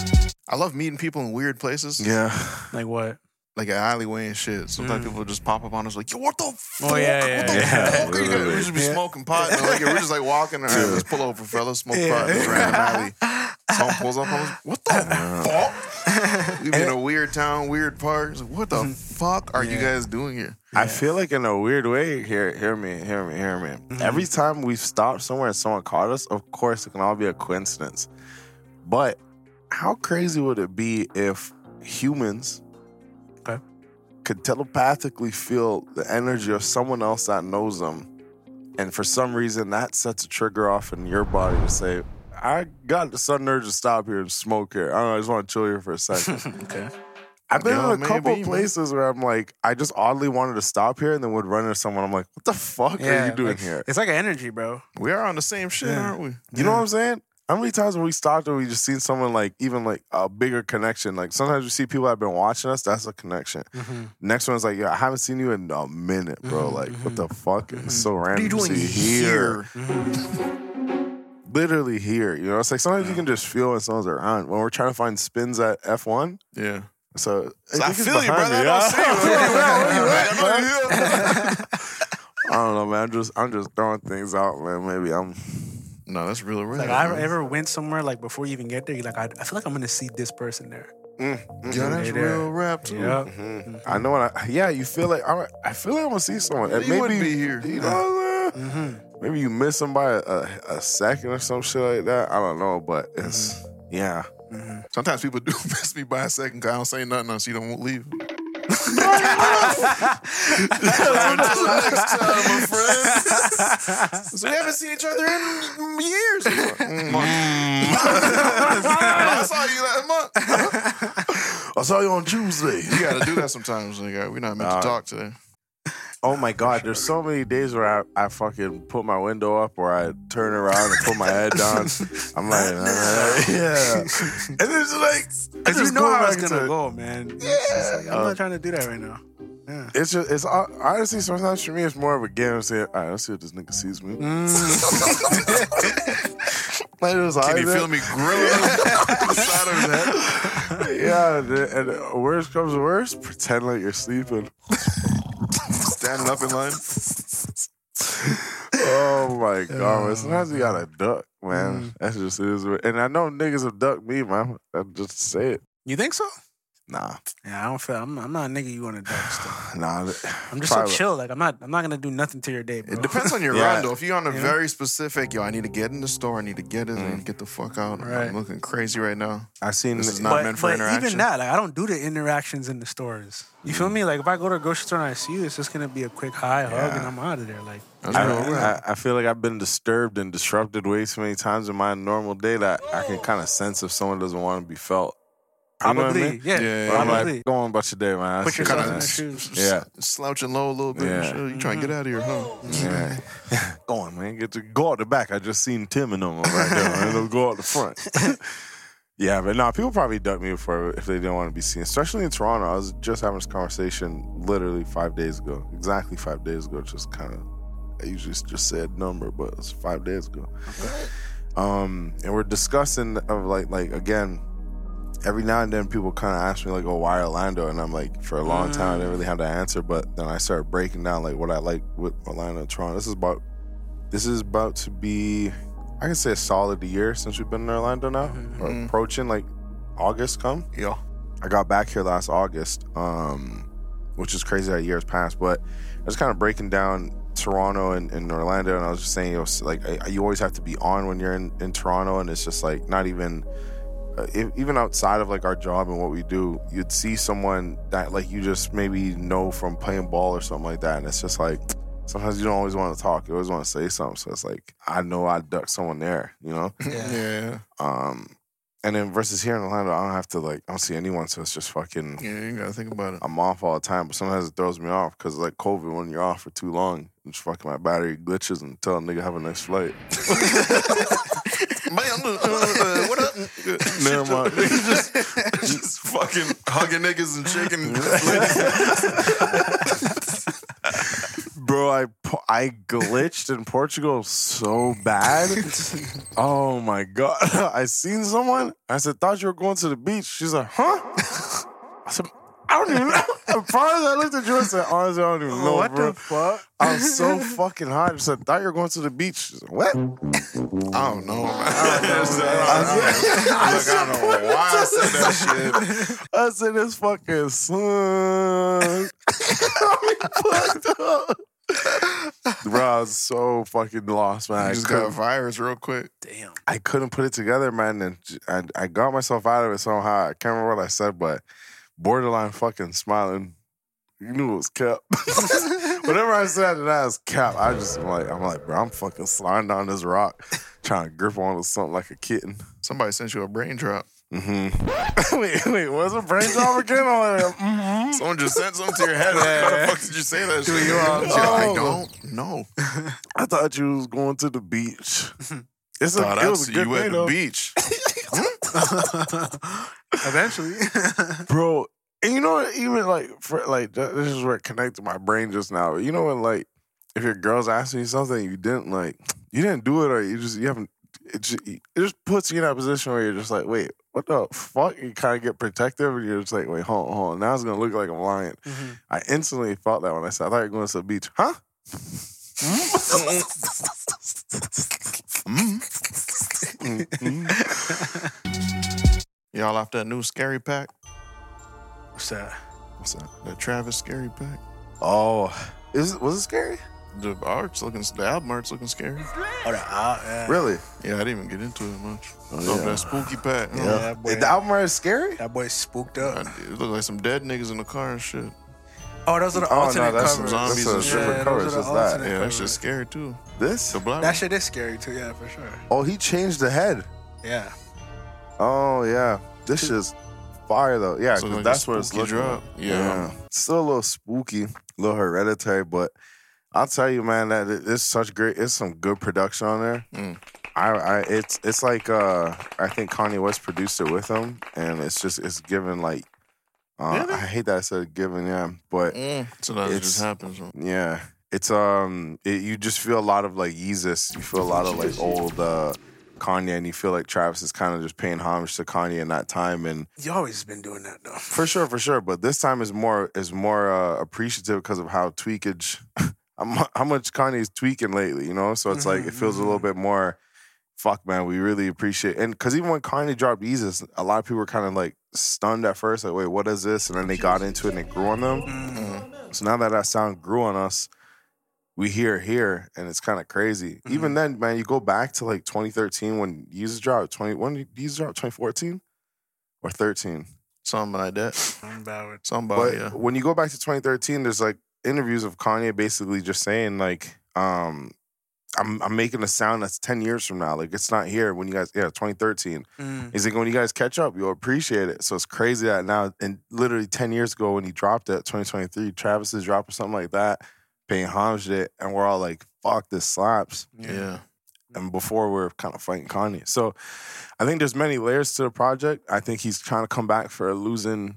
I love meeting people in weird places.
Yeah.
Like what?
Like an alleyway and shit. Sometimes people just pop up on us like, yo, what the fuck?
Oh, yeah.
We just be smoking pot. And we're just like walking around. Let's pull over, fellas. Smoke pot in this random alley. Someone pulls up on us. What the fuck? We be in a weird town, weird park. Like, what the fuck are you guys doing here?
I feel like in a weird way, hear me. Every time we've stopped somewhere and someone caught us, of course it can all be a coincidence. But how crazy would it be if humans could telepathically feel the energy of someone else that knows them, and for some reason that sets a trigger off in your body to say, I got the sudden urge to stop here and smoke here. I don't know, I just want to chill here for a second.
Okay.
I've been in a couple places where I'm like, I just oddly wanted to stop here and then would run into someone. I'm like, what the fuck are you doing here?
It's like an energy, bro.
We are on the same shit, aren't we?
You know what I'm saying? How many times have we stopped and we just seen someone like, even like a bigger connection? Like sometimes you see people that have been watching us, that's a connection. Next one's like, I haven't seen you in a minute, bro. Like, what the fuck? It's so random to see here. Literally here. You know, it's like sometimes you can just feel when someone's around. When we're trying to find spins at F1.
Yeah.
So
I feel you, brother. I don't see you.
I don't know, man. I'm just throwing things out, man. Maybe I'm.
No, that's real real.
Like I ever went somewhere like before you even get there, you're like, I feel like I'm gonna see this person there.
Yeah, that's real rap too.
Yep.
I know what you feel like. I feel like I'm gonna see someone. And
He wouldn't be here.
You know, maybe you miss them by a second or some shit like that. I don't know, but it's
Sometimes people do miss me by a second because I don't say nothing else. You don't leave. Until next time, my friend. So we haven't seen each other in years. I saw you last month.
I saw you on Tuesday.
You got to do that sometimes. Like, we're not meant to talk today.
Oh my God, there's so many days where I fucking put my window up or I turn around and put my head down. I'm like, yeah. And it's like,
because you know how it's going to go, man. Yeah. Like, I'm not trying to do that right now. Yeah.
It's honestly, sometimes for me, it's more of a game. I'm saying, all right, let's see if this nigga sees me. Like,
can you feel me grilling the side of his head?
Yeah, and worst comes to worst, pretend like you're sleeping.
Standing up in line.
Oh my God, man. Sometimes you gotta duck, man. That's just is. And I know niggas have ducked me, man. I just say it.
You think so?
Nah.
Yeah, I don't feel. I'm not a nigga you want to duck stuff.
Nah.
I'm just so chill. Like I'm not gonna do nothing to your day, bro.
It depends on your run, though. If you're on a very specific, I need to get in the store. I need to get it. I need to get the fuck out. Right. I'm looking crazy right now.
I seen
this is not meant for interaction.
Even that, like I don't do the interactions in the stores. You feel me? Like if I go to a grocery store and I see you, it's just gonna be a quick hug and I'm out of there. Like
I feel like I've been disturbed and disrupted way too many times in my normal day that I can kind of sense if someone doesn't want to be felt.
Probably,
you know what I mean?
Yeah.
I'm like, go on about your day, man.
Put yourself in their shoes.
Yeah. Slouching low a little bit. Yeah. You trying to get out of here, huh?
Yeah. Go on, man. Go out the back. I just seen Tim and them right there. And they'll go out the front. Yeah, but no, people probably duck me before if they didn't want to be seen. Especially in Toronto. I was just having this conversation literally 5 days ago. Exactly 5 days ago. Just kind of, I usually just say a number, but it was 5 days ago. And we're discussing of like again, every now and then people kind of ask me like, oh, why Orlando? And I'm like, for a long time, I didn't really have the answer. But then I started breaking down like what I like with Orlando and Toronto. This is about to be, I can say a solid year since we've been in Orlando now. Or approaching like August come.
Yeah.
I got back here last August, which is crazy that years passed. But I was kind of breaking down Toronto and Orlando. And I was just saying, you always have to be on when you're in Toronto. And it's just like not even... even outside of like our job and what we do, you'd see someone that like you just maybe know from playing ball or something like that, and it's just like sometimes you don't always want to talk, you always want to say something. So it's like I know I duck someone there, you know.
Yeah.
And then versus here in Orlando, I don't see anyone, so it's just fucking.
Yeah, you gotta think about it.
I'm off all the time, but sometimes it throws me off because like COVID, when you're off for too long, it's fucking my battery glitches and tell a nigga have a nice flight.
What up?
Never mind.
just fucking hugging niggas and shaking.
Bro, I glitched in Portugal so bad. Oh my God. I seen someone. I said, thought you were going to the beach. She's like, huh? I said, I don't even know. At first I looked at you and said, honestly, I don't even know,
what
bro.
the fuck?
I was so fucking hot. I said, thought you were going to the beach. She said, what?
I don't know, man. I don't know why I said that shit.
I said, this fucking sun. Fucked up. Bro, I was so fucking lost, man.
You just got a virus real quick.
Damn.
I couldn't put it together, man. And I got myself out of it somehow. I can't remember what I said, but borderline fucking smiling. You knew it was cap. Whatever I said to that was cap. I'm like, bro, I'm fucking sliding down this rock, trying to grip onto something like a kitten.
Somebody sent you a brain drop.
Wait, what's a brain drop again?
Someone just sent something to your head. How the fuck did you say that shit? I don't know.
I thought you was going to the beach. It was a good
you
day,
at
though.
the beach.
Eventually.
Bro, and you know what, even like, this is where it connected my brain just now. You know when like, if your girl's asking you something you didn't do it, or you haven't, it just puts you in that position where you're just like, wait, what the fuck? You kind of get protective and you're just like, wait, hold on. Now it's going to look like I'm lying. Mm-hmm. I instantly felt that when I said, I thought you were going to the beach. Huh?
Y'all off that new Scary Pack?
What's that?
That Travis Scary Pack?
Oh. Was it scary?
The album art's looking scary.
Oh, yeah.
Really?
Yeah, I didn't even get into it much. That spooky pack.
Yeah. That boy, the album art is scary?
That boy's spooked up.
It looked like some dead niggas in the car and shit.
Oh, those are the alternate
that's
covers.
Some zombies and shit.
Covers, just that.
Yeah, that shit's scary too.
This?
The black
that shit is scary too, yeah, for sure.
Oh, he changed the head.
Yeah.
Oh, yeah. This is... fire though. Yeah,
So, like,
that's
a
what it's
spooky
looking
drop.
like.
Yeah.
It's still a little spooky, a little hereditary, but I'll tell you, man, that it's such great. It's some good production on there. It's like I think Kanye West produced it with him, and it's given like
Really?
I hate that I said given, yeah, but
So that it just happens.
yeah. It's you just feel a lot of like Yeezus. You feel a lot of like old Kanye, and you feel like Travis is kind of just paying homage to Kanye in that time. And
He's always been doing that though.
for sure. But this time is more appreciative because of how tweakage, how much Kanye's tweaking lately. You know, so it's like it feels a little bit more. Fuck, man, we really appreciate it. And because even when Kanye dropped Yeezus, a lot of people were kind of like stunned at first, like, wait, what is this? And then they got into it and it grew on them. So now that sound grew on us, we hear it here, and it's kind of crazy. Even then, man, you go back to like 2013 when Yeezus dropped. When did Yeezus drop? 2014 or 13?
Something like that.
Something about it.
Something about
But
it, yeah.
when you go back to 2013, there's like interviews of Kanye basically just saying like, I'm making a sound that's 10 years from now. Like, it's not here when you guys, 2013. He's like, when you guys catch up, you'll appreciate it. So it's crazy that now, and literally 10 years ago when he dropped it, 2023, Travis's drop or something like that, paying homage to it, and we're all like, fuck, this slaps.
Yeah.
And before we're kind of fighting Kanye. So I think there's many layers to the project. I think he's trying to come back for a losing,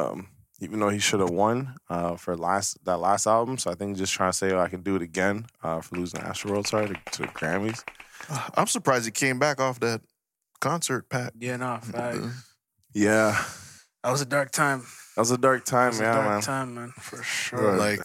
even though he should have won for that last album. So I think he's just trying to say, I can do it again for losing Astroworld, to the Grammys.
I'm surprised he came back off that concert, Pat.
Yeah, no, facts.
Yeah.
That was a dark time.
That was a dark time,
That was
yeah,
a dark
man.
time, man, for sure.
Like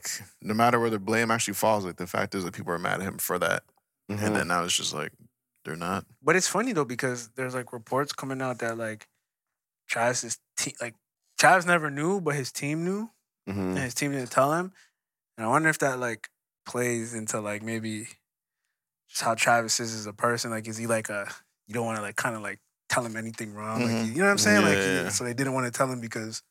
no matter where the blame actually falls, like the fact is that people are mad at him for that. And then now it's just like, they're not.
But it's funny though, because there's like reports coming out that like Travis's team, like Travis never knew, but his team knew, and his team didn't tell him. And I wonder if that like plays into like maybe just how Travis is as a person. Like, is he like you don't want to like kind of like tell him anything wrong? Like, you know what I'm saying? So they didn't want to tell him because,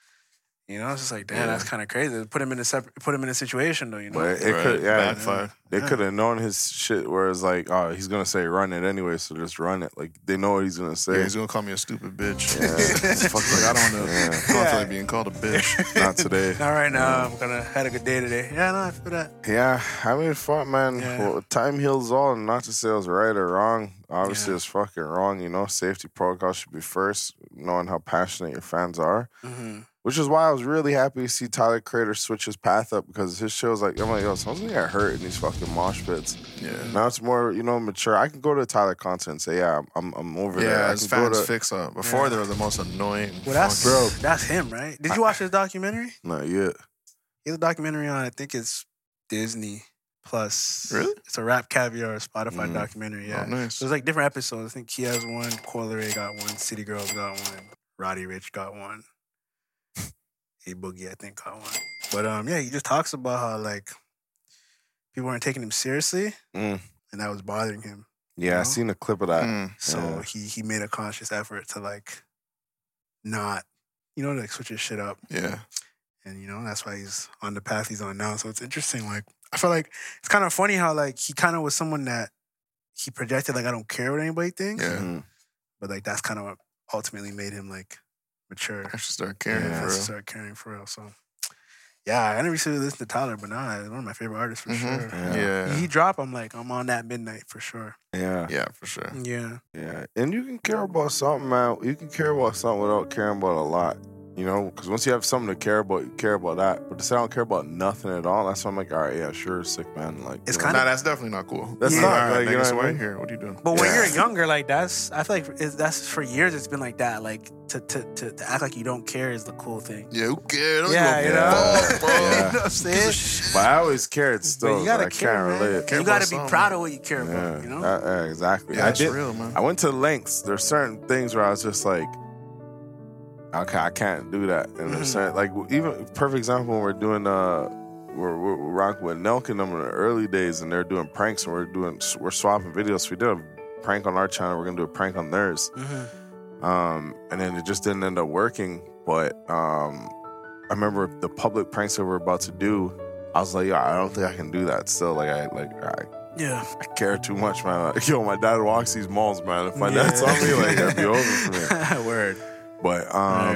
you know, it's just like, damn, that's kind of crazy. Put him in a situation though, you know.
But it could,
backfire.
They could have known his shit where it's like, oh, he's gonna say run it anyway, so just run it. Like they know what he's gonna say.
Yeah, he's gonna call me a stupid bitch.
Yeah.
Fuck, like, I don't want to constantly being called a bitch.
Not today.
Not right now. I'm gonna had a good day today. Yeah, no, I feel that.
Yeah, I mean, fuck, man.
Yeah.
Well, time heals all, and not to say it was right or wrong. Obviously, it's fucking wrong. You know, safety protocols should be first. Knowing how passionate your fans are. Which is why I was really happy to see Tyler Creator switch his path up, because his show was like, I'm like, yo, someone's gonna get hurt in these fucking mosh pits.
Yeah.
Now it's more, you know, mature. I can go to Tyler content and say, yeah, I'm over there.
Yeah,
I
his
can go
fans
to,
fix up. Before they were the most annoying.
Well, that's
fucking-
that's him, right? Did you watch his documentary?
Not yet.
He has a documentary on, I think it's Disney Plus.
Really?
It's a Rap Caviar Spotify documentary. Yeah.
Oh, nice.
So it's like different episodes. I think he has one. Coil Ray got one. City Girls got one. Roddy Ricch got one. A Boogie, I think, got one. But yeah, he just talks about how like people weren't taking him seriously, and that was bothering him.
Yeah, I seen a clip of that.
So he made a conscious effort to like not, you know, like switch his shit up.
Yeah.
And you know, that's why he's on the path he's on now. So it's interesting. Like, I feel like it's kind of funny how like he kind of was someone that he projected like, I don't care what anybody thinks.
Yeah.
But like that's kind of what ultimately made him like mature.
I should start caring for real.
Start caring for real. So yeah, I never used to listen to Tyler, but now he's one of my favorite artists for sure.
Yeah.
He drop, I'm like, I'm on that midnight for sure.
Yeah.
Yeah, for sure.
Yeah.
Yeah. And you can care about something, man. You can care about something without caring about a lot. You know, because once you have something to care about, you care about that. But to say I don't care about nothing at all, that's why I'm like, all right, yeah, sure, sick, man. Like,
it's
Nah, that's definitely not cool.
That's
Yeah.
not
All right,
like, you know
niggas,
what I
why
mean?
here? What are you doing?
But when you're younger, like that's, I feel like that's for years it's been like that. Like to act like you don't care is the cool thing.
Yeah, who cares? Don't
Yeah,
give
you
a
know?
fuck, bro.
You know what I'm saying?
But I always cared still.
you gotta
I
care,
can't
man.
relate.
Care
You
about
gotta be
something.
proud of what you care about. You know?
Yeah, exactly.
Yeah,
I
that's
did.
real, man.
I went to lengths. There's certain things where I was just like, okay, I can't do that. And there's certain, like, even perfect example when we're doing we're rocking with Nelk and them in the early days, and they're doing pranks, and we're swapping videos. So we did a prank on our channel. We're gonna do a prank on theirs. And then it just didn't end up working. But I remember the public pranks that we're about to do. I was like, yeah, I don't think I can do that. Still, I care too much, man. Like, yo, my dad walks these malls, man. If my dad saw me, like, that'd be over for me.
Word.
But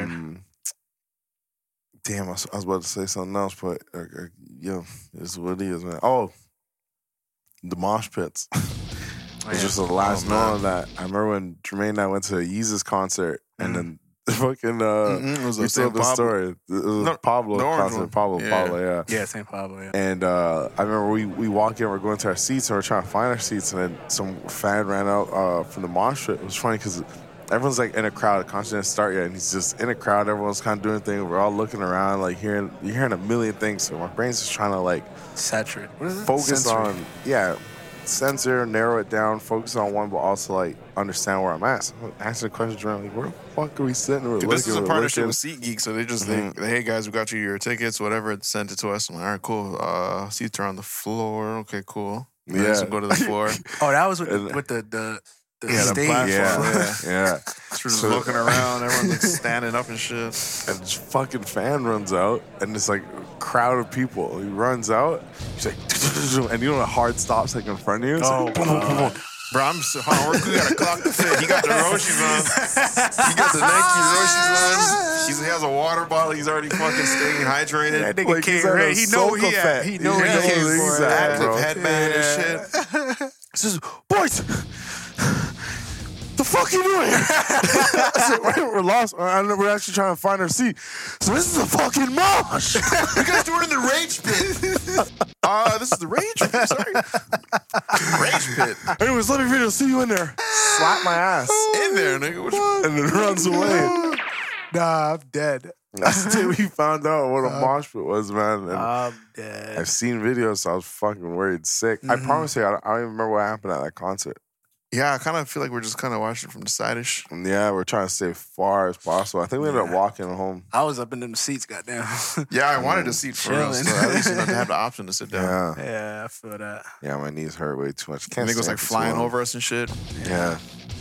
damn, I was about to say something else, but yo, it's what it is, man. Oh, the mosh pits. It's just the last note on that. I remember when Jermaine and I went to a Yeezus concert, and then fucking we told the story. It was Pablo concert. Pablo, yeah.
Yeah, St. Pablo, yeah.
And I remember we walk in, we're going to our seats, and we're trying to find our seats, and then some fan ran out from the mosh pit. It was funny because everyone's like in a crowd. The concert didn't start yet, and he's just in a crowd. Everyone's kind of doing things. We're all looking around, like you're hearing a million things. So my brain's just trying to like
saturate. What is it?
Focus on censor, narrow it down, focus on one, but also like understand where I'm at. So I'm asking the questions around, like, where the fuck are we sitting?
This is a partnership with SeatGeek, so they just they hey guys, we got you your tickets, whatever. Sent it to us. I'm like, all right, cool. Seats are on the floor. Okay, cool.
Yeah,
so go to the floor.
Oh, that was with the stage.
Yeah.
Just looking around, everyone's like standing up and shit.
And this fucking fan runs out, and it's like a crowd of people. He runs out, he's like, and you know the hard stops like in front of you? It's like, boom, boom, boom, boom.
Bro, I'm so hard. We got to clock the fit. He got the Roshis on. He got the Nike Roshis on. He has a water bottle. He's already fucking staying hydrated.
That nigga came ready. He know he came for it.
Active headband and shit.
He says, boys, the fuck you doing? I said, we're lost. We're actually trying to find our seat. So this is a fucking mosh.
You guys doing it in the rage pit. This is the rage pit. Sorry. Rage pit.
Anyways, let me see you in there. Slap my ass.
In there, nigga.
And then runs away.
Nah, I'm dead.
That's the day we found out what a mosh pit was, man. And
I'm dead.
I've seen videos, so I was fucking worried sick. I promise you, I don't even remember what happened at that concert.
Yeah, I kind of feel like we're just kind of watching from the side-ish.
Yeah, we're trying to stay far as possible. I think we ended up walking home.
I was up in them seats, goddamn.
Yeah, I wanted a seat for us. So at least you have the option to sit down.
Yeah, I feel that.
Yeah, my knees hurt way too much.
Can't niggas like flying over us and shit.
Yeah.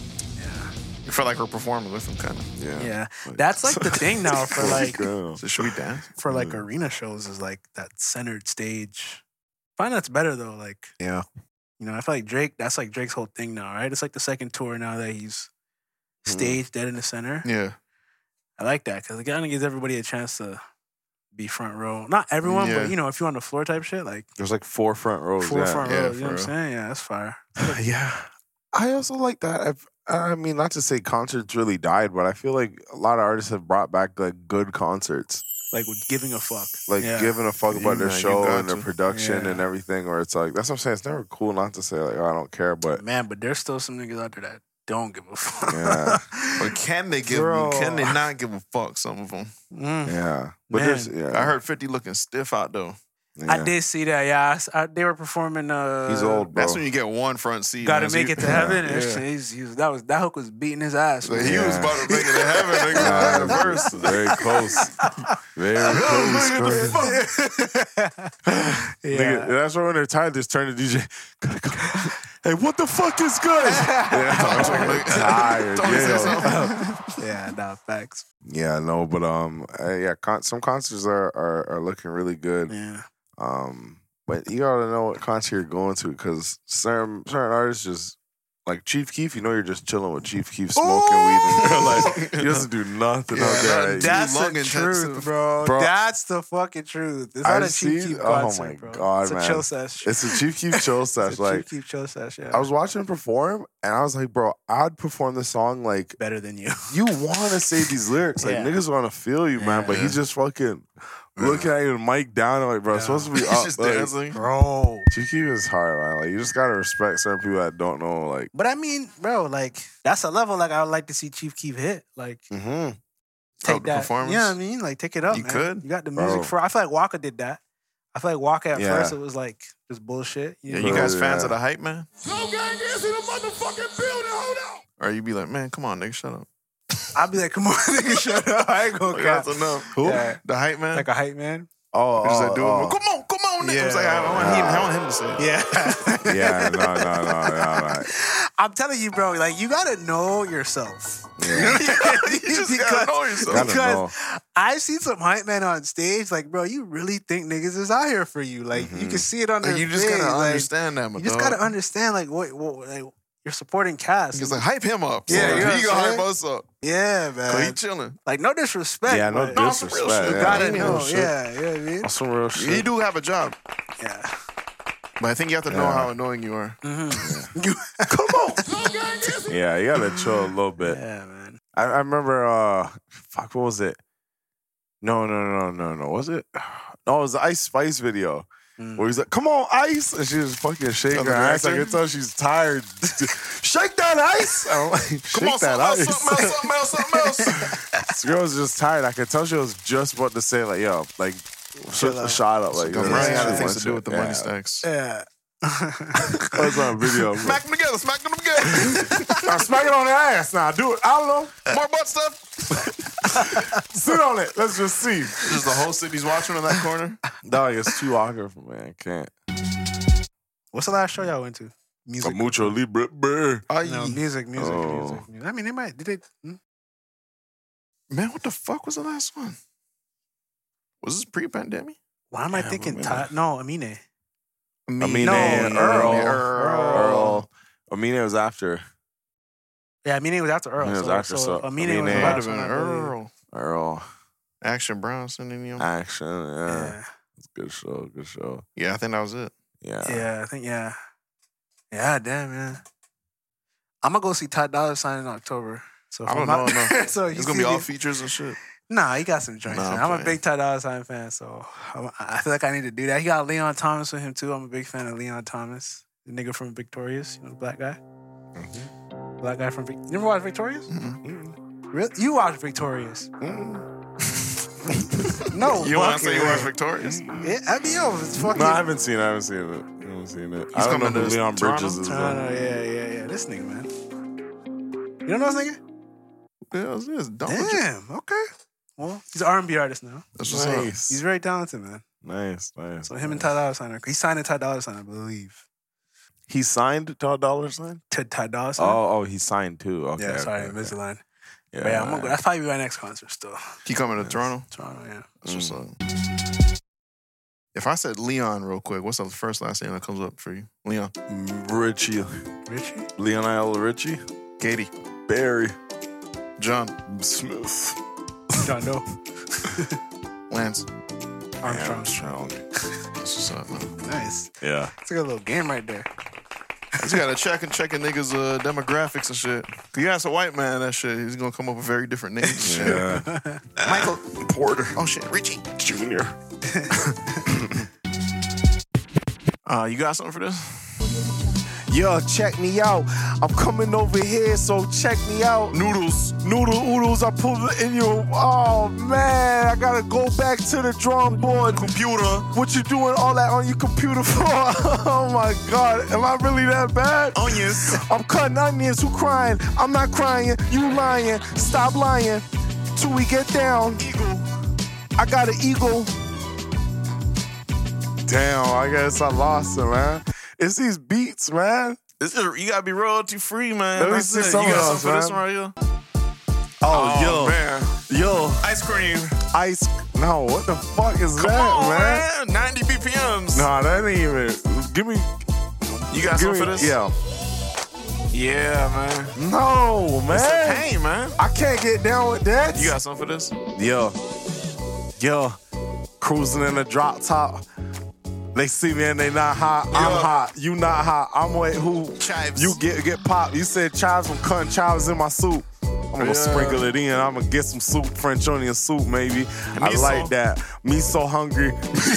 We felt like we're performing with them, kind of.
Yeah. That's like the thing now for like...
So should we dance?
For like arena shows is like that centered stage. I find that's better though, like...
Yeah.
You know, I feel like Drake, that's like Drake's whole thing now, right? It's like the second tour now that he's staged dead in the center.
Yeah.
I like that because it kind of gives everybody a chance to be front row. Not everyone, but, you know, if you're on the floor type shit, like...
There's like 4 front rows.
Four front rows, you know what I'm saying? Yeah, that's fire.
Yeah. I also like that. I mean, not to say concerts really died, but I feel like a lot of artists have brought back like good concerts.
Like with giving a fuck.
Like giving a fuck about their show and their production
Yeah.
and everything, where it's like, that's what I'm saying. It's never cool not to say like, oh, I don't care, but...
Man, but there's still some niggas out there that don't give a fuck.
Yeah.
But can they not give a fuck, some of them?
Yeah. But there's... Yeah.
I heard 50 looking stiff out, though.
Yeah.
I did see that, yeah. They were performing...
He's old, bro.
That's when you get one front seat.
Gotta make it to heaven. That hook was beating his ass.
Like, he was about to make it to heaven. Nigga, first.
Very close. Very close. Nigga, that's why when they're tired, just turn to DJ. Hey, what the fuck is good? Tired.
Yeah, nah, facts.
Yeah, no, but some concerts are looking really good.
Yeah.
But you gotta know what concert you're going to, because certain artists just like Chief Keef. You know, you're just chilling with Chief Keef, smoking weed, and like he doesn't do nothing out there.
That's the truth, bro. That's the fucking truth. It's not a Chief Keef concert,
oh my
bro.
god,
it's
man!
It's a chill sesh.
It's a Chief Keef chill sesh.
It's a
like
Chief Keef chill sesh. Yeah.
I was watching him perform, and I was like, bro, I'd perform this song like
better than you.
You want to say these lyrics, like niggas want to feel you, man, but he just fucking. Looking at you and mic down, I'm like, bro, it's supposed to be up.
Just
like,
dancing.
Bro.
Chief Keef is hard, man. Like, you just gotta respect certain people that don't know, like.
But I mean, bro, like, that's a level like I would like to see Chief Keef hit. Like, take that.
Performance?
You know what I mean? Like, take it up,
You
man.
could.
You got the music for I feel like Waka did that. I feel like Waka at first, it was like, just bullshit.
You guys fans of the hype, man?
Slow gang is in the motherfucking building. Hold up.
Or you be like, man, come on, nigga, shut up.
I'd be like, come on, nigga, shut up. I ain't gonna cap.
That's enough.
Who?
Yeah. The hype man?
Like a hype man.
Oh,
just like, come on, nigga.
Yeah.
I was like, I want him to say it.
Yeah.
Yeah, no.
I'm telling you, bro, like, you gotta know yourself.
Yeah.
You just gotta know yourself.
Because I've seen some hype man on stage, like, bro, you really think niggas is out here for you. Like, you can see it on their
You just
face.
gotta
like,
understand that, my
You just
dog.
gotta understand, like, what you're supporting Cass.
He's like, hype him up.
Yeah,
so
you know
he
what
gonna
I'm
hype us up.
Yeah, man.
He chilling.
Like, no disrespect.
Yeah, no
but
disrespect.
shit.
You
Yeah,
gotta
some real
know.
shit.
Yeah, you know what I mean?
That's some real shit.
He do have a job,
Yeah.
but I think you have to know how annoying you are.
Come on.
Yeah, you gotta chill a little bit.
Yeah, man.
I remember, fuck, what was it? No. Was it? No, it was the Ice Spice video. Where he's like, come on, Ice. And she was fucking shaking her ass. I can tell she's tired. Shake that ice. I'm like, shake that ice.
Something else.
This girl was just tired. I could tell she was just about to say, like, yo, like, shut the shot up. Like,
Money got things to do with the money stacks.
Yeah.
That was on video.
Smack them together.
I'm smacking on the ass now. Do it. I don't know.
More butt stuff.
Sit on it. Let's just see.
Just the whole city's watching in that corner.
Dog, it's too awkward for me. I can't.
What's the last show y'all went to? Music.
Mucho Libre.
No, music.
Oh.
I mean, they might. Did they?
Man, what the fuck was the last one? Was this pre-pandemic?
Why am I thinking? No, Amine.
Amine
No,
and Earl. Amine was after.
Yeah, Amine was after Earl.
Amine was after, so
Amine was
Amine
about
Might have been Earl.
Earl.
Action Bronson and him.
Action, yeah.
Yeah.
It's a good show.
Yeah, I think that was it.
Yeah.
Yeah, I think, yeah. Yeah, damn, yeah. I'm going to go see Ty Dolla $ign in October. So
I don't know. No.
So
It's going to be all features and shit.
Nah, he got some joints.
Nah,
man. I'm a big Ty Dolla $ign fan, so I feel like I need to do that. He got Leon Thomas with him, too. I'm a big fan of Leon Thomas. The nigga from Victorious, you know, the black guy. Mm-hmm. Black guy from Victorious. You ever watch Victorious? Mm-hmm. Really? You watch Victorious? No.
You want to say you watch Victorious?
Yeah, I mean, yo, it's fucking...
No, I haven't seen it. I haven't seen it. I don't know who Leon Bridges is.
Toronto, yeah. This nigga, man. You don't know this nigga?
Yeah, it's this.
Damn, okay. Well, he's an R&B artist now.
That's what's
Nice.
He's very talented, man.
Nice.
So him and Ty Dolla $ign, he signed to Ty Dolla $ign, I believe.
He signed to Ty Dolla $ign?
To Ty Dolla $ign?
Oh, he signed too. Okay.
Yeah, sorry,
okay.
Invisalign.
Yeah,
But yeah, I'm gonna go. That's probably my next concert still.
You coming to Toronto?
Toronto, yeah.
That's what's up. If I said Leon real quick, what's the first last name that comes up for you? Leon.
Richie? Leonel Richie?
Katie.
Barry.
John.
Smith.
John Doe.
Lance.
Armstrong.
That's what's up, man.
Nice.
Yeah.
It's like a little game right there.
I just gotta check a niggas' demographics and shit. Cause you ask a white man that shit, he's gonna come up with very different names.
Yeah.
Michael Porter. Oh shit, Richie Jr. You got something for this?
Yo, check me out. I'm coming over here, so check me out.
Noodles.
Oodles, I put it in your... Oh, man, I gotta go back to the drawing board.
Computer.
What you doing all that on your computer for? Oh, my God. Am I really that bad?
Onions.
I'm cutting onions. Who crying? I'm not crying. You lying. Stop lying. Till we get down.
Eagle.
I got an eagle.
Damn, I guess I lost it, man. It's these beats, man.
You gotta be royalty free, man.
Let me
That's
see
it.
some
You
of
got
those,
something for this
man.
one right here?
Oh,
man.
Yo.
Ice cream.
No, what the fuck is
Come
that,
on,
man?
90 BPMs.
Nah, that ain't even. Give me.
You got something for this?
Yeah.
Yeah, man.
No, man.
It's a pain, man.
I can't get down with that.
You got something for this?
Yo. Cruising in a drop top. They see me and they not hot. I'm hot. You not hot. I'm with who?
Chives.
You get popped. You said chives. I'm cutting chives in my soup. I'm gonna sprinkle it in. I'm gonna get some soup, French onion soup, maybe. I like that. Me so hungry.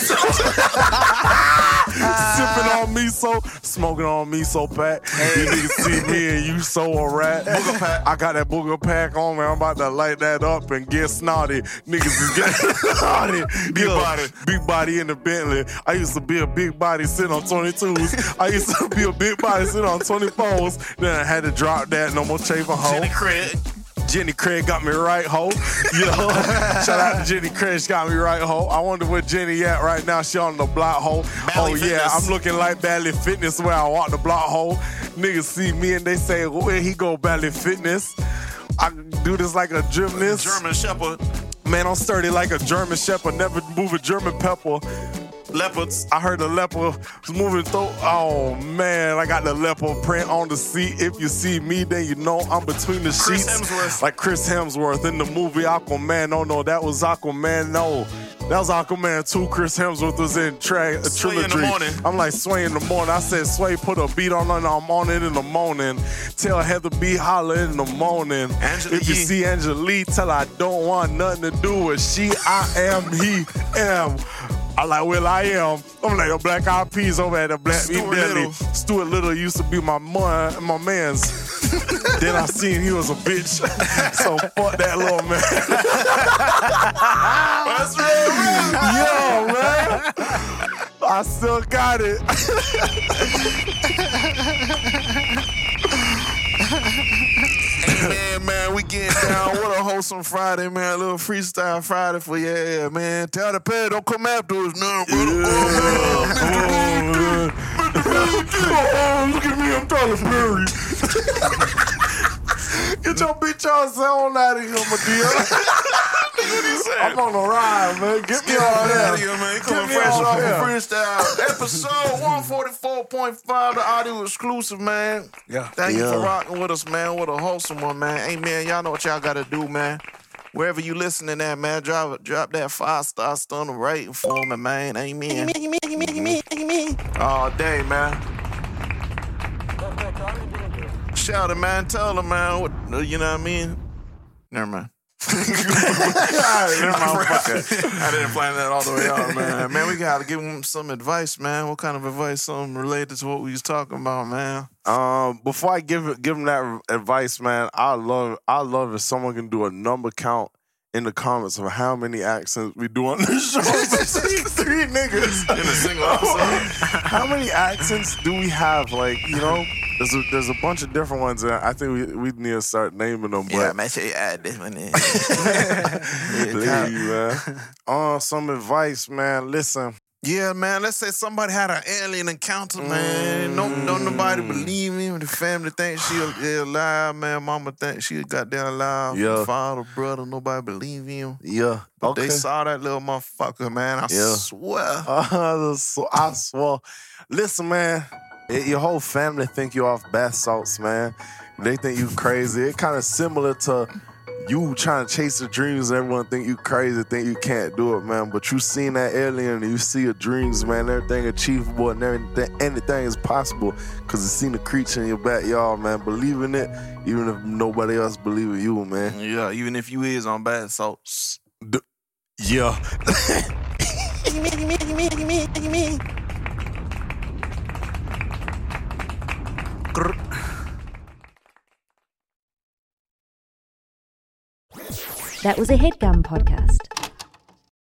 Sipping on miso, smoking on miso pack. You niggas see me and you so a rat.
Booger pack.
I got that booger pack on me. I'm about to light that up and get snotty. Niggas is getting snotty. Big body in the Bentley. I used to be a big body sitting on 22s. I used to be a big body sitting on 24s. Then I had to drop that. No more chafing hoe. Jenny Craig got me right, ho. Yo, shout out to Jenny Craig, she got me right, ho. I wonder where Jenny at right now. She on the block, ho.
Bally
Fitness. Yeah, I'm looking like Bally Fitness where I walk the block, ho. Niggas see me and they say, where he go, Bally Fitness? I do this like a gymnast.
German Shepherd.
Man, I'm sturdy like a German Shepherd. Never move a German pepper.
Leopards.
I heard the leopard was moving through. Oh man, I got the leopard print on the seat. If you see me, then you know I'm between the
Chris
sheets.
Hemsworth.
Like Chris Hemsworth in the movie Aquaman. Oh no, that was Aquaman. No, that was Aquaman 2. Chris Hemsworth was in
Sway
trilogy.
in the morning.
I'm like Sway in the morning. I said Sway put a beat on and I'm on it in the morning. Tell Heather B holler in the morning.
Angela
If you
Yee.
see Angela, tell her I don't want nothing to do with she. I am, he am. I like, well, I am. I'm like the Black Eyed Peas over at the Black Meat
Stuart
Deli.
Little.
Stuart Little used to be my man's. Then I seen he was a bitch. So fuck that little man.
That's real.
Yo, man. I still got it.
Hey, man, we getting down. What a wholesome Friday, man. A little freestyle Friday for you, yeah, man. Tell the pad, don't come after us now, brother.
Look at me, I'm Tyler Perry. Get your bitch ass on out of here, my dear. I'm on the ride, man. Get me
Out
on
of
there.
here, man. Coming
Get me
fresh
on
off
here.
of freestyle. Episode 144.5, the audio exclusive, man.
Yeah.
Thank you for rocking with us, man. What a wholesome one, man. Hey, man, y'all know what y'all got to do, man. Wherever you listening at, man, drop that 5-star stunner rating for me, man. Amen. All day, man. Shout it, man. Tell them, man. What, you know what I mean? Never mind. I didn't plan that all the way out, man. Man, we gotta give them some advice, man. What kind of advice? Something related to what we was talking about, man.
Before I give them that advice, man, I love if someone can do a number count in the comments of how many accents we do on this show. 3 niggas
In a single episode.
How many accents do we have? Like, you know, there's a bunch of different ones. And I think we need to start naming them.
Yeah,
But
man, should you add this one in?
man. Some advice, man. Listen.
Yeah, man. Let's say somebody had an alien encounter, man. Don't nobody believe him. The family thinks she alive, man. Mama thinks she goddamn alive.
Yeah.
Father, brother, nobody believe him.
Yeah.
But they saw that little motherfucker, man. I swear.
I swear. Listen, man. Your whole family think you off bath salts, man. They think you crazy. It kind of similar to you trying to chase the dreams and everyone think you crazy, think you can't do it, man. But you seen that alien and you see your dreams, man. Everything achievable and anything is possible because you seen the creature in your backyard, man. Believe in it, even if nobody else believe in you, man.
Yeah, even if you is on bad salts.
Yeah.
That was a HeadGum podcast.